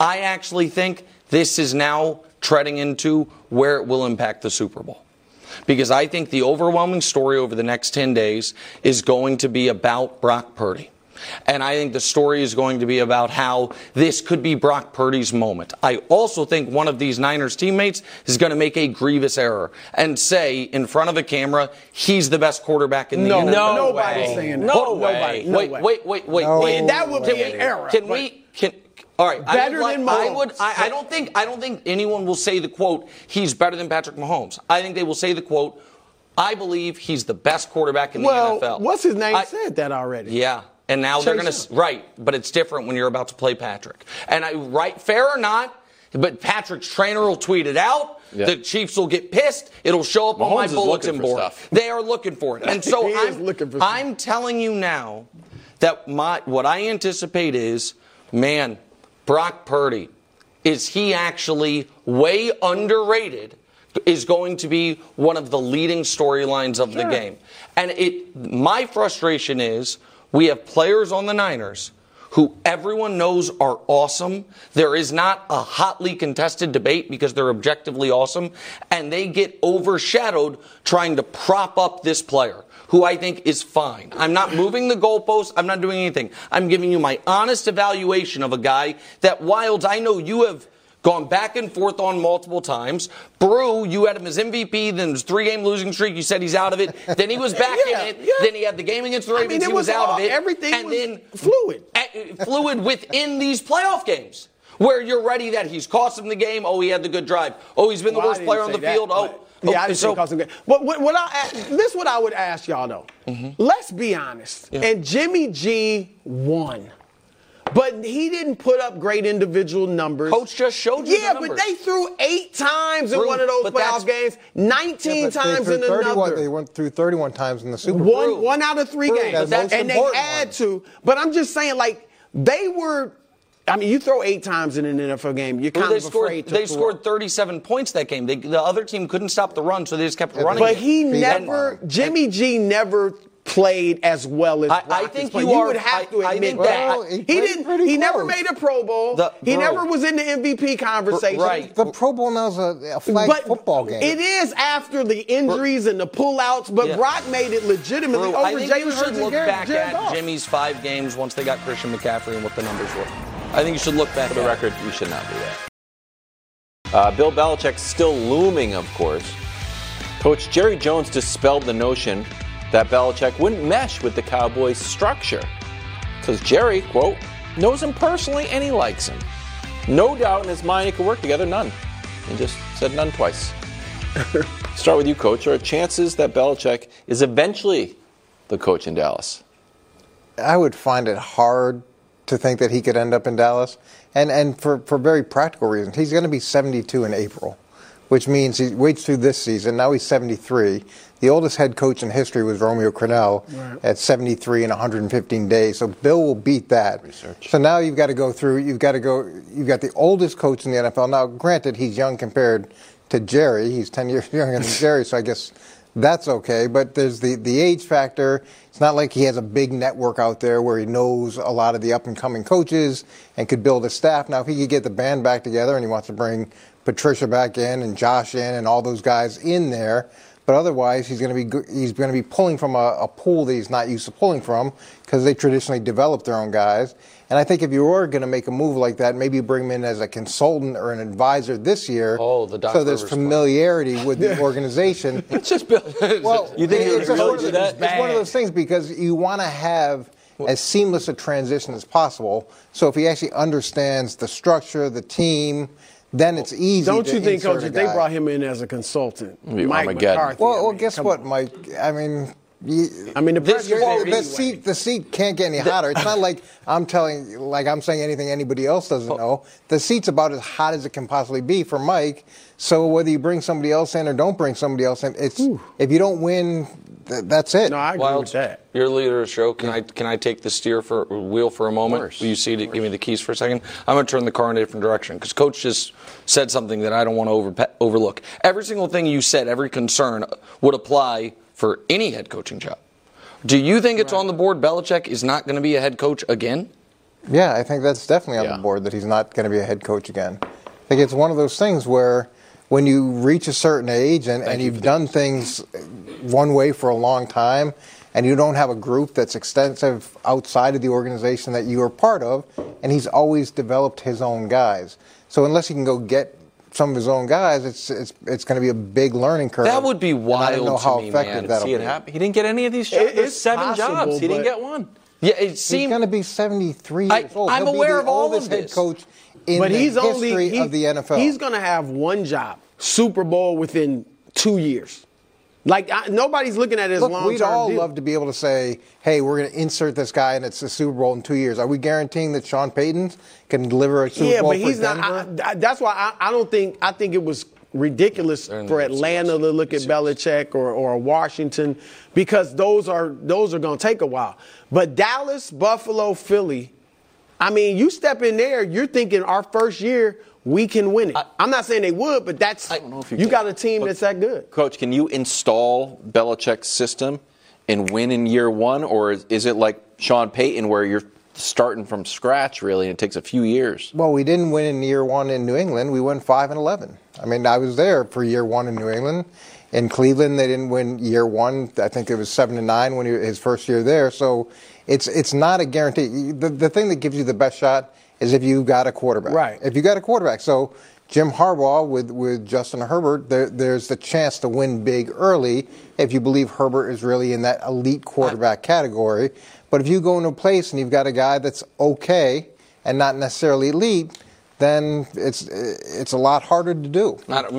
I actually think this is now treading into where it will impact the Super Bowl. Because I think the overwhelming story over the next 10 days is going to be about Brock Purdy. And I think the story is going to be about how this could be Brock Purdy's moment. I also think one of these Niners teammates is going to make a grievous error and say in front of a camera, he's the best quarterback in the NFL. No, nobody's saying that. No way. Wait. That would be an error. All right. Better than Mahomes. I don't think anyone will say the quote, he's better than Patrick Mahomes. I think they will say the quote, I believe he's the best quarterback in the NFL. Well, what's his name said that already. Yeah. And now they're going to, right, but it's different when you're about to play Patrick. And fair or not, but Patrick's trainer will tweet it out. Yeah. The Chiefs will get pissed. It'll show up Mahomes on my bulletin board. Stuff. They are looking for it. And so I'm telling you now that what I anticipate is, man, Brock Purdy, is he actually way underrated, is going to be one of the leading storylines of the game. And my frustration is we have players on the Niners who everyone knows are awesome. There is not a hotly contested debate because they're objectively awesome. And they get overshadowed trying to prop up this player, who I think is fine. I'm not moving the goalposts. I'm not doing anything. I'm giving you my honest evaluation of a guy that, Wilds, I know you have gone back and forth on multiple times. Brew, you had him as MVP, then his 3-game losing streak. You said he's out of it. Then he was back in it. Yeah. Then he had the game against the Ravens. He was out of it. Everything and was then fluid. Fluid within these playoff games, where you're ready that he's cost him the game. Oh, he had the good drive. Oh, he's been the worst player on the field. Yeah, I didn't say cost him the game. But this is what I would ask y'all, though. Mm-hmm. Let's be honest. Yeah. And Jimmy G won. But he didn't put up great individual numbers. Coach just showed you the numbers. But they threw 8 times in one of those playoff games, 19 times in another. They went through 31 times in the Super Bowl. One out of 3 games. And they had to. But I'm just saying, they were... I mean, you throw 8 times in an NFL game, you're kind of afraid to They scored 37 points that game. The other team couldn't stop the run, so they just kept running. But Jimmy G never played as well as Brock. I think you would have to admit that. He never made a Pro Bowl. He never was in the MVP conversation. Right. The Pro Bowl now is a flag football game. It is after the injuries and the pullouts, but Brock made it legitimately over Jalen Hurts and look back at Jimmy's 5 games once they got Christian McCaffrey and what the numbers were. I think you should look back. For the record, you should not do that. Bill Belichick still looming, of course. Coach Jerry Jones dispelled the notion that Belichick wouldn't mesh with the Cowboys' structure. Because Jerry, quote, knows him personally and he likes him. No doubt in his mind he could work together, none. He just said none twice. Start with you, Coach. Are chances that Belichick is eventually the coach in Dallas? I would find it hard to think that he could end up in Dallas. And for very practical reasons. He's going to be 72 in April, which means he waits through this season. Now he's 73. The oldest head coach in history was Romeo Crennel at 73 in 115 days. So Bill will beat that. So now you've got to go through. You've got the oldest coach in the NFL. Now, granted, he's young compared to Jerry. He's 10 years younger than Jerry, so I guess that's okay. But there's the age factor. It's not like he has a big network out there where he knows a lot of the up-and-coming coaches and could build a staff. Now, if he could get the band back together and he wants to bring Patricia back in and Josh in and all those guys in there, but otherwise he's going to be pulling from a pool that he's not used to pulling from because they traditionally develop their own guys. And I think if you were going to make a move like that, maybe you bring him in as a consultant or an advisor this year. So there's familiarity with the organization. It's just well, you think it's one of those things because you want to have as seamless a transition as possible. So if he actually understands the structure, the team, then it's easy. Don't you think, Coach, if they brought him in as a consultant, Mike McCarthy? Well, guess what, Mike? I mean, the seat can't get any hotter. It's not like I'm saying anything anybody else doesn't know. The seat's about as hot as it can possibly be for Mike. So whether you bring somebody else in or don't bring somebody else in, if you don't win, that's it. No, I agree with that. You're the leader of the show. Can I take the wheel for a moment? Will you see it? Give me the keys for a second. I'm going to turn the car in a different direction because Coach just said something that I don't want to overlook. Every single thing you said, every concern would apply for any head coaching job. Do you think it's on the board Belichick is not going to be a head coach again? Yeah, I think that's definitely on the board that he's not going to be a head coach again. I think it's one of those things where when you reach a certain age and you've done things one way for a long time and you don't have a group that's extensive outside of the organization that you are part of, and he's always developed his own guys. So unless he can go get some of his own guys, it's going to be a big learning curve. That would be wild I don't know how to me, effective man. that'll See it be. happen. He didn't get any of these jobs. There's 7 possible, jobs. He didn't get one. Yeah, it He's seemed going to be 73 years old. I'm He'll aware be of all of oldest head this. coach in the history of the NFL. He's going to have one job, Super Bowl, within 2 years. Like, nobody's looking at his long-term we'd all deal. love to be able to say, hey, we're going to insert this guy and it's the Super Bowl in 2 years. Are we guaranteeing that Sean Payton can deliver a Super Bowl but for he's Denver? not. That's why I think it was ridiculous for Atlanta to look at Belichick or Washington, because those are going to take a while. But Dallas, Buffalo, Philly, I mean, you step in there, you're thinking our first year we can win it. I'm not saying they would, but that's you got a team that's that good. Coach, can you install Belichick's system and win in year one, or is it like Sean Payton where you're starting from scratch really and it takes a few years? Well, we didn't win in year one in New England. We went 5-11. I mean, I was there for year one in New England. In Cleveland, they didn't win year one. I think it was 7-9 when his first year there. So it's not a guarantee. The thing that gives you the best shot is if you got a quarterback. Right. If you got a quarterback. So Jim Harbaugh with Justin Herbert, there's the chance to win big early if you believe Herbert is really in that elite quarterback category. But if you go into a place and you've got a guy that's okay and not necessarily elite, then it's a lot harder to do.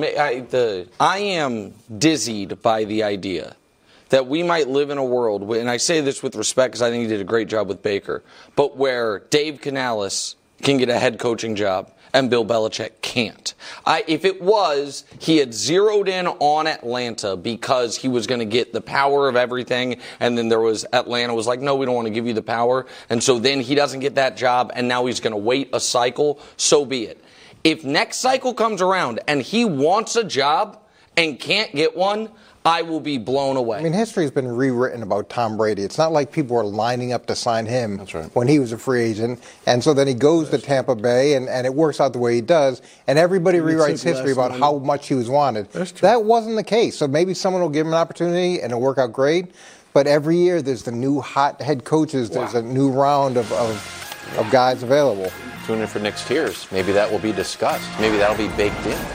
I am dizzied by the idea that we might live in a world, and I say this with respect because I think he did a great job with Baker, but where Dave Canales can get a head coaching job and Bill Belichick can't. If it was, he had zeroed in on Atlanta because he was going to get the power of everything, and then Atlanta was like, no, we don't want to give you the power, and so then he doesn't get that job, and now he's going to wait a cycle, so be it. If next cycle comes around and he wants a job and can't get one, I will be blown away. I mean, history has been rewritten about Tom Brady. It's not like people were lining up to sign him when he was a free agent. And so then he goes to Tampa Bay, and it works out the way he does. And everybody rewrites history about how much he was wanted. That wasn't the case. So maybe someone will give him an opportunity, and it'll work out great. But every year there's the new hot head coaches. There's a new round of guys available. Tune in for next year's. Maybe that will be discussed. Maybe that'll be baked in.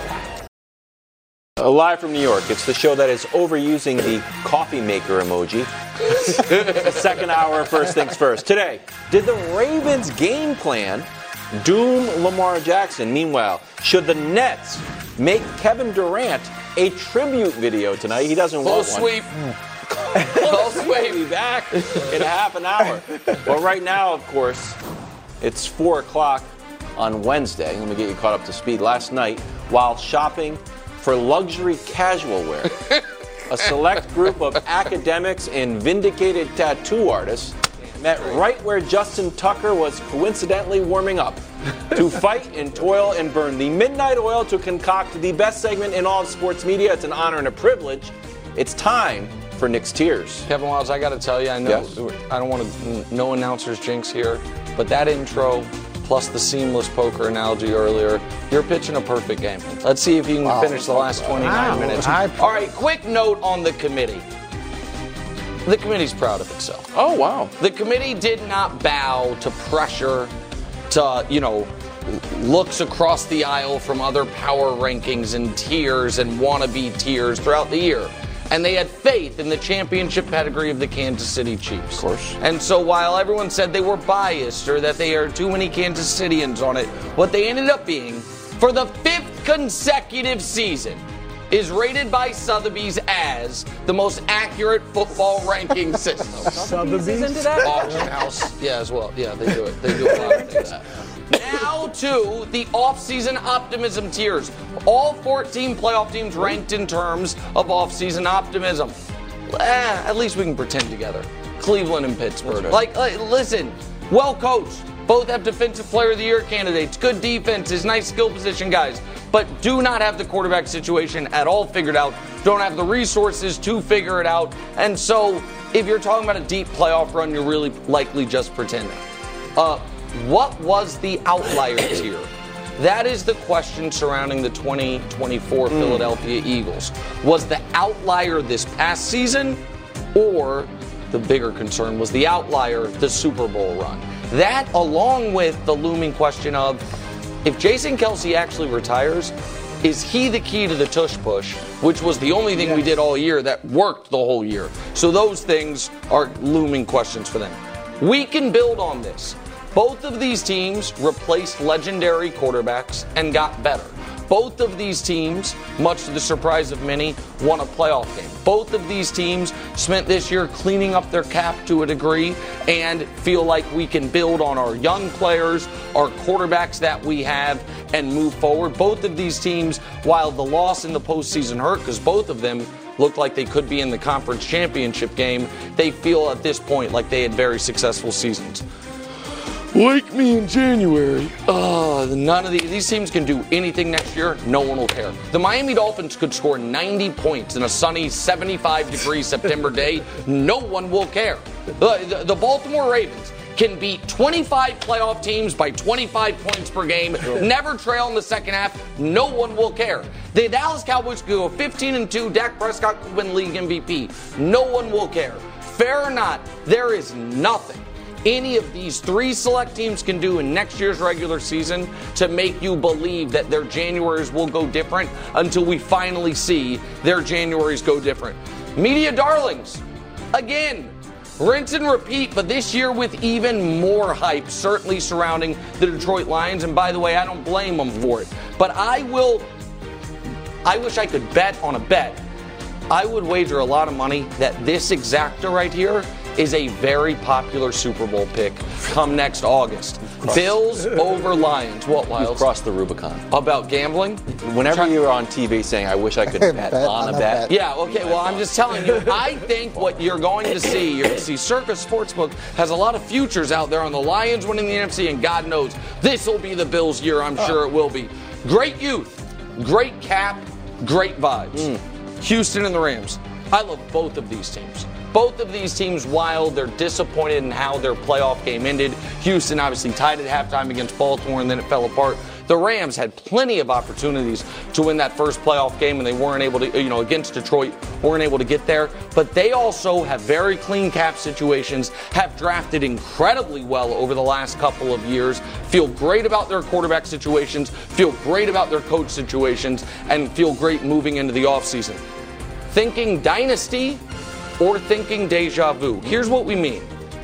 Live from New York, it's the show that is overusing the coffee maker emoji. Second hour, first things first. Today, did the Ravens' game plan doom Lamar Jackson? Meanwhile, should the Nets make Kevin Durant a tribute video tonight? He doesn't want one. Sweep. Close sweep. Be back in half an hour. Well, right now, of course, it's 4 o'clock on Wednesday. Let me get you caught up to speed. Last night, while shopping for luxury casual wear, a select group of academics and vindicated tattoo artists met right where Justin Tucker was coincidentally warming up to fight and toil and burn the midnight oil to concoct the best segment in all of sports media. It's an honor and a privilege. It's time for Nick's Tears. Kevin Wiles, I got to tell you, I know I don't want to, no announcer's jinx here, but that intro plus the seamless poker analogy earlier, you're pitching a perfect game. Let's see if you can finish the last 29 minutes. All right, quick note on the committee. The committee's proud of itself. Oh, wow. The committee did not bow to pressure, to, looks across the aisle from other power rankings and tiers and wannabe tiers throughout the year. And they had faith in the championship pedigree of the Kansas City Chiefs. Of course. And so while everyone said they were biased or that there are too many Kansas Cityans on it, what they ended up being, for the 5th consecutive season, is rated by Sotheby's as the most accurate football ranking system. Sotheby's? Auction house. Yeah, as well. Yeah, they do it. They do a lot of things. Now to the offseason optimism tiers. All 14 playoff teams ranked in terms of offseason optimism. At least we can pretend together. Cleveland and Pittsburgh. Listen, well coached. Both have Defensive Player of the Year candidates. Good defenses, nice skill position guys. But do not have the quarterback situation at all figured out. Don't have the resources to figure it out. And so if you're talking about a deep playoff run, you're really likely just pretending. what was the outlier tier? That is the question surrounding the 2024 Philadelphia Eagles. Was the outlier this past season, or the bigger concern was the outlier the Super Bowl run? That, along with the looming question of, if Jason Kelce actually retires, is he the key to the tush push, which was the only thing we did all year that worked the whole year? So those things are looming questions for them. We can build on this. Both of these teams replaced legendary quarterbacks and got better. Both of these teams, much to the surprise of many, won a playoff game. Both of these teams spent this year cleaning up their cap to a degree and feel like we can build on our young players, our quarterbacks that we have, and move forward. Both of these teams, while the loss in the postseason hurt, because both of them looked like they could be in the conference championship game, they feel at this point like they had very successful seasons. Wake me in January. None of these teams can do anything next year. No one will care. The Miami Dolphins could score 90 points in a sunny 75-degree September day. No one will care. The Baltimore Ravens can beat 25 playoff teams by 25 points per game, never trail in the second half. No one will care. The Dallas Cowboys could go 15-2. Dak Prescott could win league MVP. No one will care. Fair or not, there is nothing any of these three select teams can do in next year's regular season to make you believe that their Januaries will go different until we finally see their Januaries go different. Media darlings, again, rinse and repeat, but this year with even more hype, certainly surrounding the Detroit Lions. And by the way, I don't blame them for it. But I wish I could bet on a bet. I would wager a lot of money that this exacta right here is a very popular Super Bowl pick come next August. Bills over Lions. What, Wiles? You've crossed the Rubicon. About gambling? Whenever you're on TV saying, I wish I could bet on a bet. Yeah, okay, well, I'm just telling you, I think what you're going to see Circus Sportsbook has a lot of futures out there on the Lions winning the NFC, and God knows this will be the Bills' year. I'm sure it will be. Great youth, great cap, great vibes. Houston and the Rams. I love both of these teams. Both of these teams, while they're disappointed in how their playoff game ended, Houston obviously tied at halftime against Baltimore and then it fell apart. The Rams had plenty of opportunities to win that first playoff game and they weren't able to, against Detroit, weren't able to get there. But they also have very clean cap situations, have drafted incredibly well over the last couple of years, feel great about their quarterback situations, feel great about their coach situations, and feel great moving into the offseason. Thinking dynasty or thinking deja vu. Here's what we mean.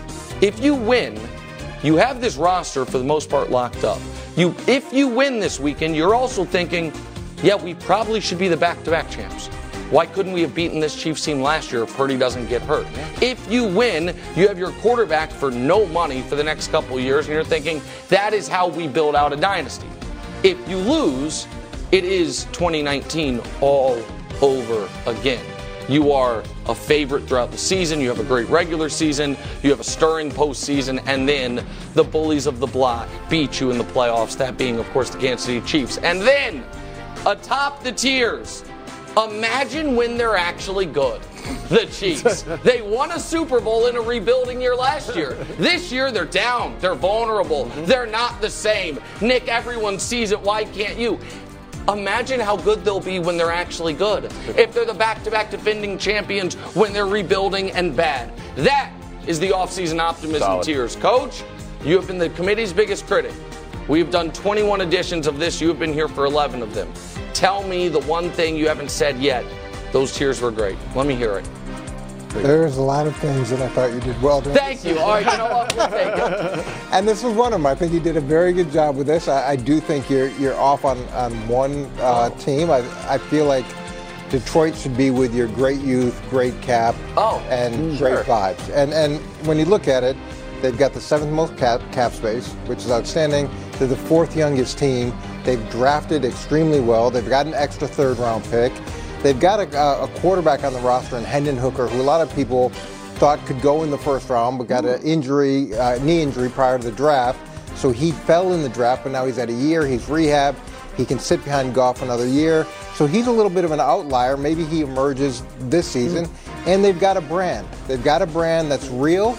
If you win, you have this roster for the most part locked up. If you win this weekend, you're also thinking, yeah, we probably should be the back-to-back champs. Why couldn't we have beaten this Chiefs team last year if Purdy doesn't get hurt? If you win, you have your quarterback for no money for the next couple of years, and you're thinking, that is how we build out a dynasty. If you lose, it is 2019 all over again. You are a favorite throughout the season. You have a great regular season. You have a stirring postseason. And then the bullies of the block beat you in the playoffs, that being, of course, the Kansas City Chiefs. And then, atop the tiers, imagine when they're actually good. The Chiefs. They won a Super Bowl in a rebuilding year last year. This year, they're down. They're vulnerable. They're not the same. Nick, everyone sees it. Why can't you? Imagine how good they'll be when they're actually good. If they're the back-to-back defending champions when they're rebuilding and bad. That is the offseason optimism tiers. Coach, you have been the committee's biggest critic. We've done 21 editions of this. You have been here for 11 of them. Tell me the one thing you haven't said yet. Those tiers were great. Let me hear it. There's a lot of things that I thought you did well. Thank you. All right, you know what? We'll take it. And this was one of them. I think you did a very good job with this. I do think you're off on one team. I feel like Detroit should be with your great youth, great cap, and great vibes. And when you look at it, they've got the 7th most cap space, which is outstanding. They're the 4th youngest team. They've drafted extremely well. They've got an extra 3rd-round pick. They've got a quarterback on the roster in Hendon Hooker, who a lot of people thought could go in the 1st round, but got an injury, knee injury prior to the draft. So he fell in the draft, but now he's at a year. He's rehabbed. He can sit behind Goff another year. So he's a little bit of an outlier. Maybe he emerges this season. And they've got a brand. They've got a brand that's real,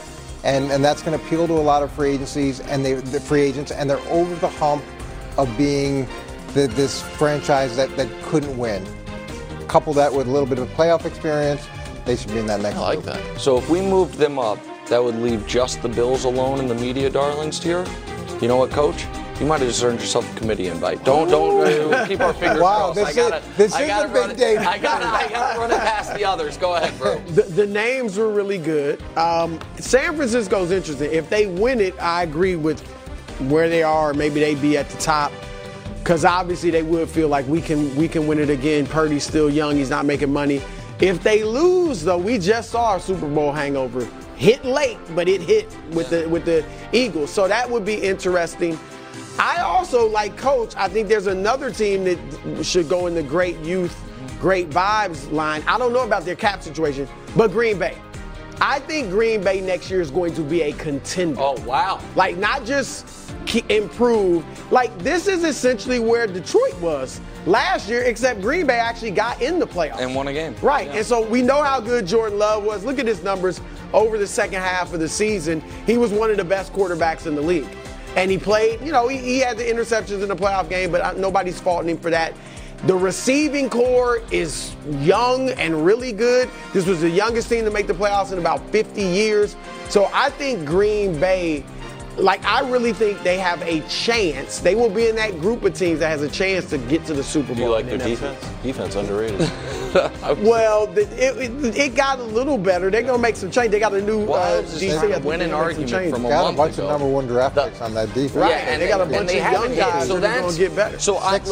and that's going to appeal to a lot of free agencies and the free agents, and they're over the hump of being this franchise that couldn't win. Couple that with a little bit of playoff experience, they should be in that next. I like group. that. So if we moved them up, that would leave just the Bills alone in the media darlings tier. You know what, Coach? You might have just earned yourself a committee invite. Don't keep our fingers crossed. This is a big day. I gotta run it past the others. Go ahead, bro. The names were really good. San Francisco's interesting. If they win it, I agree with where they are. Maybe they'd be at the top. Because obviously they would feel like we can win it again. Purdy's still young. He's not making money. If they lose, though, we just saw a Super Bowl hangover. Hit late, but it hit with the Eagles. So that would be interesting. I also, like Coach, I think there's another team that should go in the great youth, great vibes line. I don't know about their cap situation, but Green Bay. I think Green Bay next year is going to be a contender. Oh, wow. Like, not just improve. Like, this is essentially where Detroit was last year, except Green Bay actually got in the playoffs. And won a game. Right. Yeah. And so we know how good Jordan Love was. Look at his numbers over the second half of the season. He was one of the best quarterbacks in the league. And he played, he had the interceptions in the playoff game, but nobody's faulting him for that. The receiving core is young and really good. This was the youngest team to make the playoffs in about 50 years. So I think Green Bay, I really think they have a chance. They will be in that group of teams that has a chance to get to the Super Bowl. Do you like their defense? Defense underrated. Well, it got a little better. They're going to make some change. They got a new DC. Winning argument from a got month a bunch ago. of number one draft picks on that defense. Right, and they got a bunch of young guys that are going to get better. So I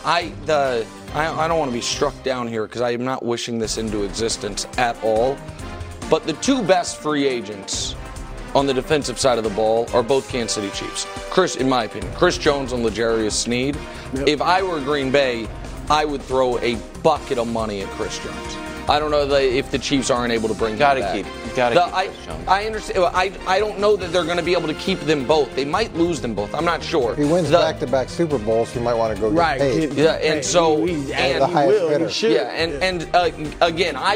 don't want to be struck down here because I am not wishing this into existence at all. But the two best free agents on the defensive side of the ball are both Kansas City Chiefs. In my opinion, Chris Jones and L'Jarius Sneed. Yep. If I were Green Bay, I would throw a bucket of money at Chris Jones. I don't know if the Chiefs aren't able to bring him back. Keep Chris Jones. I understand. I don't know that they're going to be able to keep them both. They might lose them both. I'm not sure. If he wins back-to-back Super Bowls, he might want to go get paid. Yeah, and so the highest bidder. Yeah, and again, I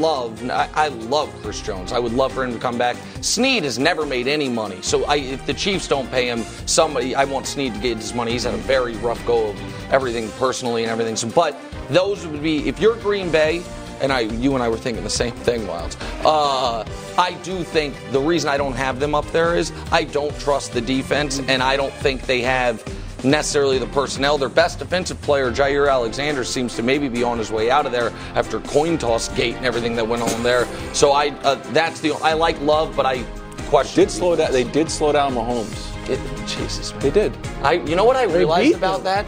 love Chris Jones. I would love for him to come back. Sneed has never made any money, so if the Chiefs don't pay him, I want Sneed to get his money. He's had a very rough go of everything personally and everything. So, but those would be, if you're Green Bay. And you and I were thinking the same thing, Wilds. I do think the reason I don't have them up there is I don't trust the defense, and I don't think they have necessarily the personnel. Their best defensive player, Jair Alexander, seems to maybe be on his way out of there after coin toss gate and everything that went on there. So I like Love, but I question. They did slow down Mahomes. Jesus, man. They did. You know what I realized about that?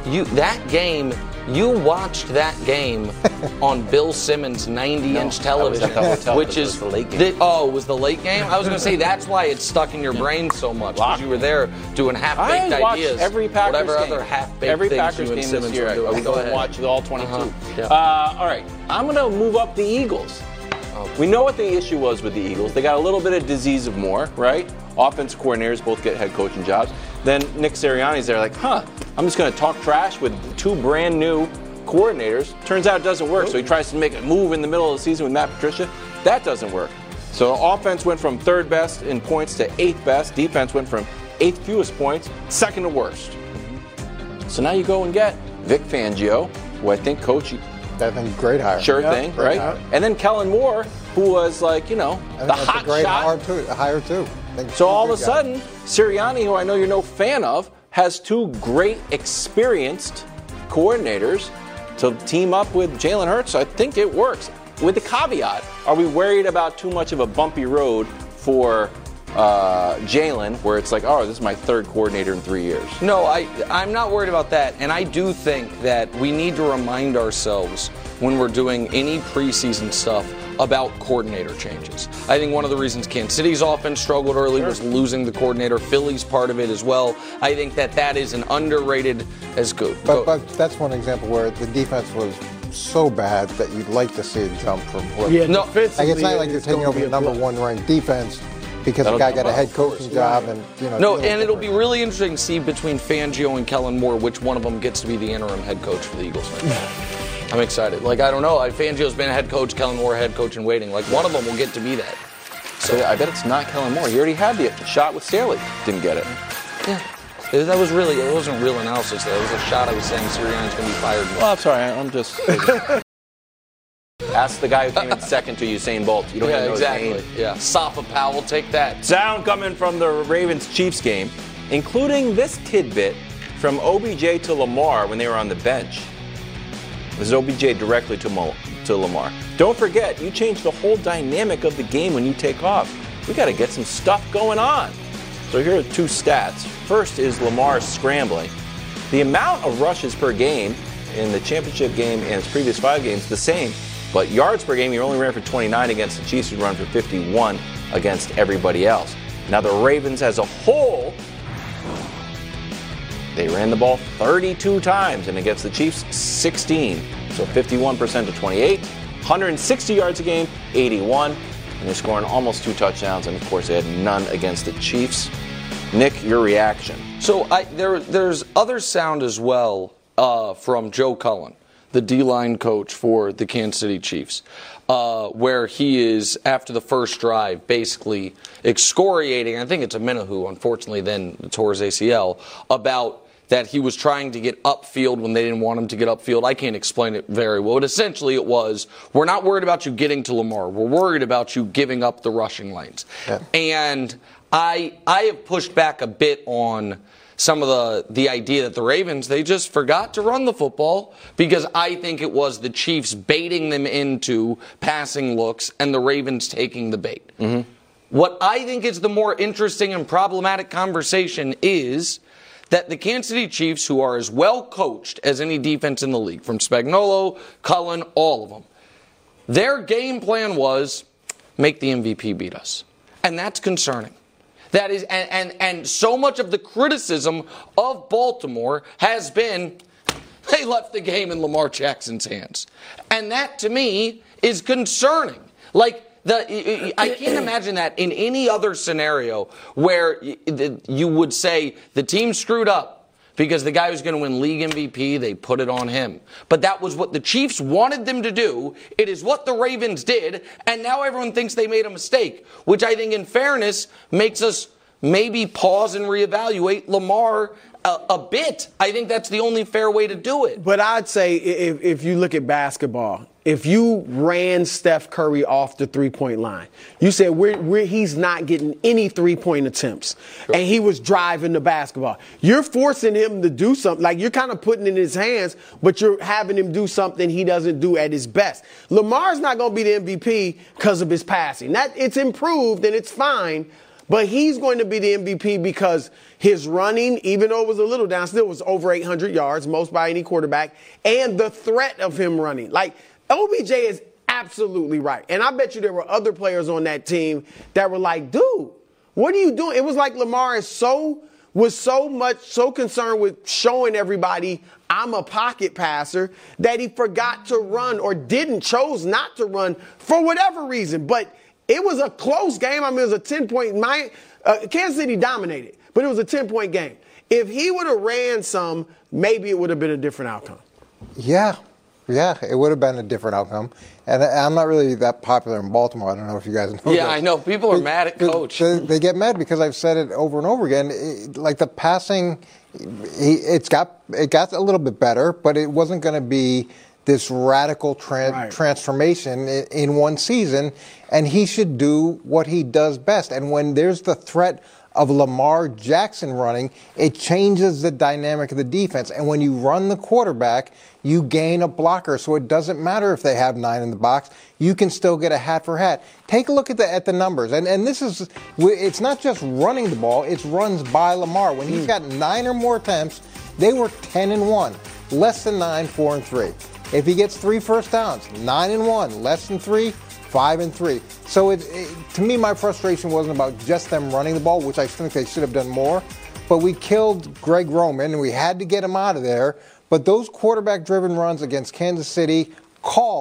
You watched that game on Bill Simmons' 90-inch television, which is the late game. It was the late game? I was going to say that's why it's stuck in your brain so much, because you were there doing half-baked ideas. Every Packers whatever game. other half-baked every things Packers you and game Simmons this year. were doing. I go and watch all 22. Yeah. All right, I'm going to move up the Eagles. We know what the issue was with the Eagles. They got a little bit of disease of more, right? Offense coordinators both get head coaching jobs. Then Nick Sirianni's there like, I'm just going to talk trash with two brand new coordinators. Turns out it doesn't work. So he tries to make a move in the middle of the season with Matt Patricia. That doesn't work. So offense went from third best in points to eighth best. Defense went from eighth fewest points, second to worst. So now you go and get Vic Fangio, who I think great hire. Sure thing, right? Hire. And then Kellen Moore, who was the hot shot. Hire too. So all of a sudden, Sirianni, who I know you're no fan of, has two great experienced coordinators to team up with Jalen Hurts. I think it works. With the caveat, are we worried about too much of a bumpy road for Jalen, where it's like, this is my third coordinator in 3 years? No, I'm not worried about that. And I do think that we need to remind ourselves when we're doing any preseason stuff about coordinator changes. I think one of the reasons Kansas City's offense struggled early was losing the coordinator. Philly's part of it as well. I think that is an underrated as good. But that's one example where the defense was so bad that you'd like to see it jump from. It's not like you're taking over the number one ranked defense because the guy got a head coaching job and and it'll be really interesting to see between Fangio and Kellen Moore which one of them gets to be the interim head coach for the Eagles. I'm excited. I don't know. Fangio's been a head coach, Kellen Moore head coach in waiting. One of them will get to be that. So I bet it's not Kellen Moore. He already had the shot with Staley. Didn't get it. Yeah. It wasn't real analysis there. It was a shot I was saying Sirianni's going to be fired. Well, I'm sorry. I'm just... Ask the guy who came in second to Usain Bolt. You don't even know exactly. his name. Yeah, Safa Powell, take that. Sound coming from the Ravens-Chiefs game, including this tidbit from OBJ to Lamar when they were on the bench. This is OBJ directly to Lamar. Don't forget, you change the whole dynamic of the game when you take off. We got to get some stuff going on. So here are two stats. First is Lamar scrambling. The amount of rushes per game in the championship game and its previous 5 games, the same. But yards per game, he only ran for 29 against the Chiefs, who run for 51 against everybody else. Now the Ravens as a whole, they ran the ball 32 times, and against the Chiefs, 16. So 51% to 28. 160 yards a game, 81. And they're scoring almost 2 touchdowns, and of course they had none against the Chiefs. Nick, your reaction? So there's other sound as well from Joe Cullen, the D-line coach for the Kansas City Chiefs, where he is, after the first drive, basically excoriating, I think it's Amenahu, unfortunately, then tore his ACL, about that he was trying to get upfield when they didn't want him to get upfield. I can't explain it very well. But essentially it was, we're not worried about you getting to Lamar. We're worried about you giving up the rushing lanes. Yeah. And I have pushed back a bit on some of the idea that the Ravens, they just forgot to run the football, because I think it was the Chiefs baiting them into passing looks and the Ravens taking the bait. Mm-hmm. What I think is the more interesting and problematic conversation is that the Kansas City Chiefs, who are as well coached as any defense in the league, from Spagnuolo, Cullen, all of them, their game plan was make the MVP beat us. And that's concerning. That is, and so much of the criticism of Baltimore has been they left the game in Lamar Jackson's hands. And that, to me, is concerning. Like, I can't imagine that in any other scenario where you would say the team screwed up because the guy who's going to win league MVP, they put it on him. But that was what the Chiefs wanted them to do. It is what the Ravens did, and now everyone thinks they made a mistake, which I think, in fairness, makes us maybe pause and reevaluate Lamar a bit. I think that's the only fair way to do it. But I'd say if you look at basketball, if you ran Steph Curry off the three-point line, you said he's not getting any three-point attempts, and he was driving the basketball. You're forcing him to do something. Like, you're kind of putting it in his hands, but you're having him do something he doesn't do at his best. Lamar's not going to be the MVP because of his passing. It's improved, and it's fine. But he's going to be the MVP because his running, even though it was a little down, still was over 800 yards, most by any quarterback, and the threat of him running. Like, OBJ is absolutely right. And I bet you there were other players on that team that were like, dude, what are you doing? It was like Lamar was so concerned with showing everybody I'm a pocket passer that he forgot to run or chose not to run for whatever reason. But it was a close game. I mean, it was a 10-point. Kansas City dominated, but it was a 10-point game. If he would have ran some, maybe it would have been a different outcome. Yeah, it would have been a different outcome. And I'm not really that popular in Baltimore. I don't know if you guys know. Yeah, I know. People are mad at Coach. They get mad because I've said it over and over again. Like, the passing, it got a little bit better, but it wasn't going to be this radical transformation in one season, and he should do what he does best. And when there's the threat of Lamar Jackson running, it changes the dynamic of the defense. And when you run the quarterback, you gain a blocker, so it doesn't matter if they have 9 in the box. You can still get a hat for hat. Take a look at the numbers. And this is, it's not just running the ball, it's runs by Lamar. When he's got 9 or more attempts, they were 10-1. Less than 9, 4-3. If he gets 3 first downs, 9-1. Less than 3, 5-3. So to me, my frustration wasn't about just them running the ball, which I think they should have done more. But we killed Greg Roman, and we had to get him out of there. But those quarterback-driven runs against Kansas City, called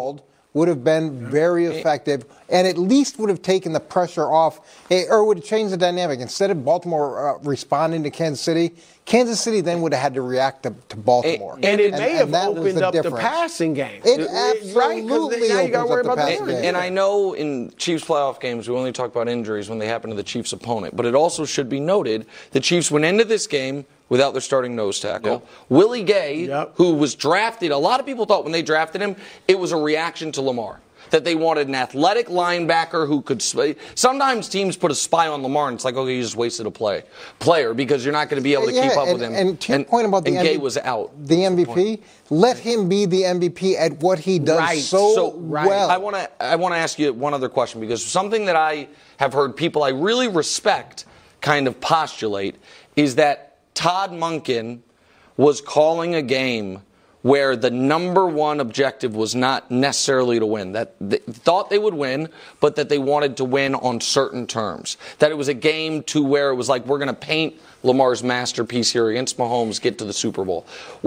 would have been very effective and at least would have taken the pressure off or would have changed the dynamic. Instead of Baltimore responding to Kansas City then would have had to react to Baltimore. And it may have opened up the passing game. It absolutely now you got to worry about the passing game. And I know in Chiefs playoff games we only talk about injuries when they happen to the Chiefs' opponent, but it also should be noted the Chiefs went into this game without their starting nose tackle. Yep. Willie Gay, who was drafted, a lot of people thought when they drafted him, it was a reaction to Lamar. That they wanted an athletic linebacker who could. Sometimes teams put a spy on Lamar, and it's like, okay, you just wasted a player because you're not going to be able to keep up with him. And to your point about the MVP, Gay was out. The MVP, let him be the MVP at what he does so well. I want to ask you one other question because something that I have heard people I really respect kind of postulate is that Todd Monken was calling a game where the number one objective was not necessarily to win. That they thought they would win, but that they wanted to win on certain terms. That it was a game to where it was like, we're going to paint Lamar's masterpiece here against Mahomes, get to the Super Bowl.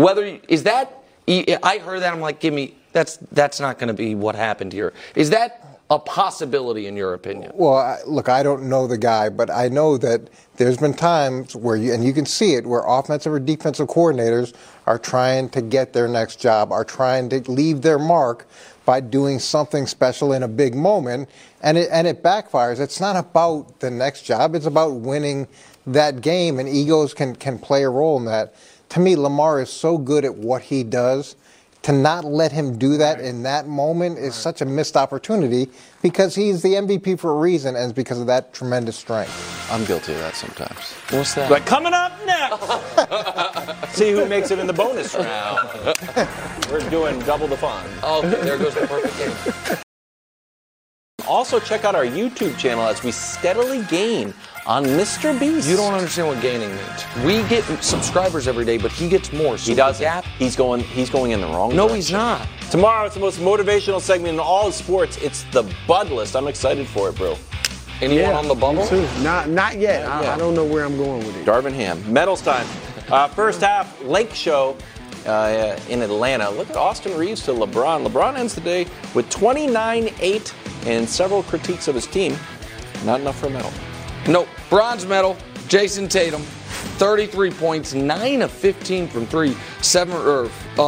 I heard that, I'm like, that's not going to be what happened here. Is that a possibility in your opinion? Well, look, I don't know the guy, but I know that there's been times where you can see it, where offensive or defensive coordinators are trying to get their next job, are trying to leave their mark by doing something special in a big moment, and it backfires. It's not about the next job. It's about winning that game, and egos can play a role in that. To me, Lamar is so good at what he does. To not let him do that in that moment is such a missed opportunity because he's the MVP for a reason, and it's because of that tremendous strength. I'm guilty of that sometimes. What's that? But coming up next, see who makes it in the bonus round. We're doing double the fun. Oh, there goes the perfect game. Also, check out our YouTube channel as we steadily gain on Mr. Beast. You don't understand what gaining means. We get subscribers every day, but he gets more. So he doesn't. He's going in the wrong direction. He's not. Tomorrow, it's the most motivational segment in all of sports. It's the Bud List. I'm excited for it, bro. Anyone on the bubble? Not yet. I don't know where I'm going with it. Darvin Ham. Medals time. First half, Lake Show in Atlanta. Look at Austin Reeves to LeBron. LeBron ends the day with 29-8 and several critiques of his team. Not enough for a medal. Nope. Bronze medal, Jason Tatum. 33 points, 9 of 15 from 3, so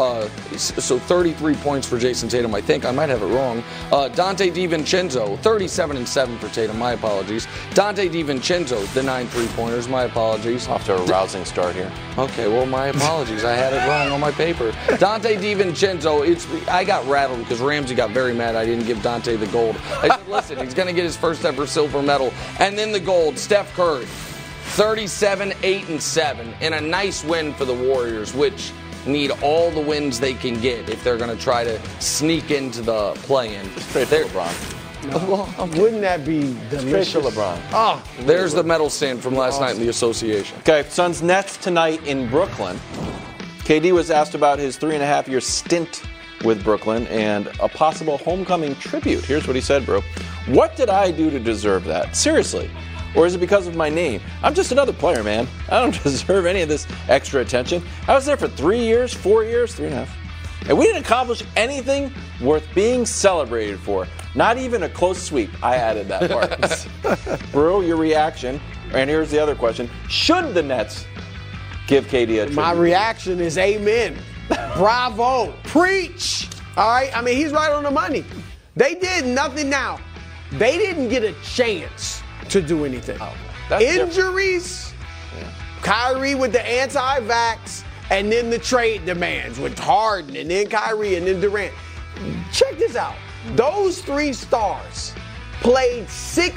33 points for Jason Tatum, I think. I might have it wrong. Dante DiVincenzo, 37 and 7 for Tatum, my apologies. Dante DiVincenzo, the 9 3-pointers, my apologies. Off to a rousing start here. Okay, well, my apologies. I had it wrong on my paper. Dante DiVincenzo, I got rattled because Ramsey got very mad I didn't give Dante the gold. I said, listen, he's going to get his first ever silver medal. And then the gold, Steph Curry. 37, 8, and 7, and a nice win for the Warriors, which need all the wins they can get if they're going to try to sneak into the play-in. Straight for LeBron. No. Well, okay. Wouldn't that be delicious? Straight for LeBron. Oh, there's the medal stand from last night in the association. Okay, Suns Nets tonight in Brooklyn. KD was asked about his 3.5-year stint with Brooklyn and a possible homecoming tribute. Here's what he said, bro. What did I do to deserve that? Seriously. Or is it because of my name? I'm just another player, man. I don't deserve any of this extra attention. I was there for 3 years, 4 years, 3.5. And we didn't accomplish anything worth being celebrated for. Not even a close sweep. I added that part. Bro, your reaction. And here's the other question. Should the Nets give KD a tribute? My reaction is amen. Bravo. Preach. All right? I mean, he's right on the money. They did nothing now. They didn't get a chance to do anything. Injuries, Kyrie with the anti-vax, and then the trade demands with Harden, and then Kyrie, and then Durant. Check this out. Those 3 stars played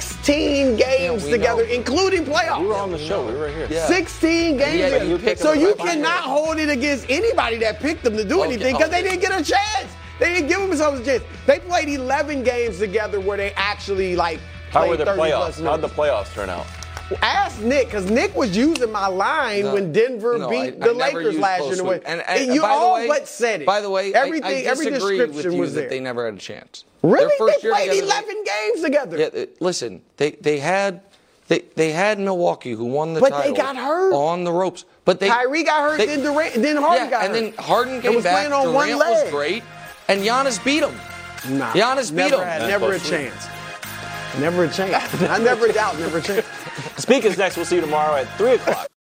16 games together, including playoffs. We were on the show. We were here. Yeah. 16 games together. So you cannot hold it against anybody that picked them to do anything because they didn't get a chance. They didn't give themselves a chance. They played 11 games together where they actually, how were the playoffs? How'd the playoffs turn out? Ask Nick, because Nick was using my line when Denver beat the Lakers last year. And you all but said it. By the way, every disagree description with you was there. that they never had a chance. Really? They played 11 games together. Yeah, listen, they had Milwaukee who won the title. But they got hurt. On the ropes. But Kyrie got hurt, then Durant, then Harden got hurt. And then Harden came back, Durant was great, and Giannis beat him. Nah, Giannis beat him. Never a chance. Never a chance. I never doubt, never a chance. Speakers next. We'll see you tomorrow at 3 o'clock.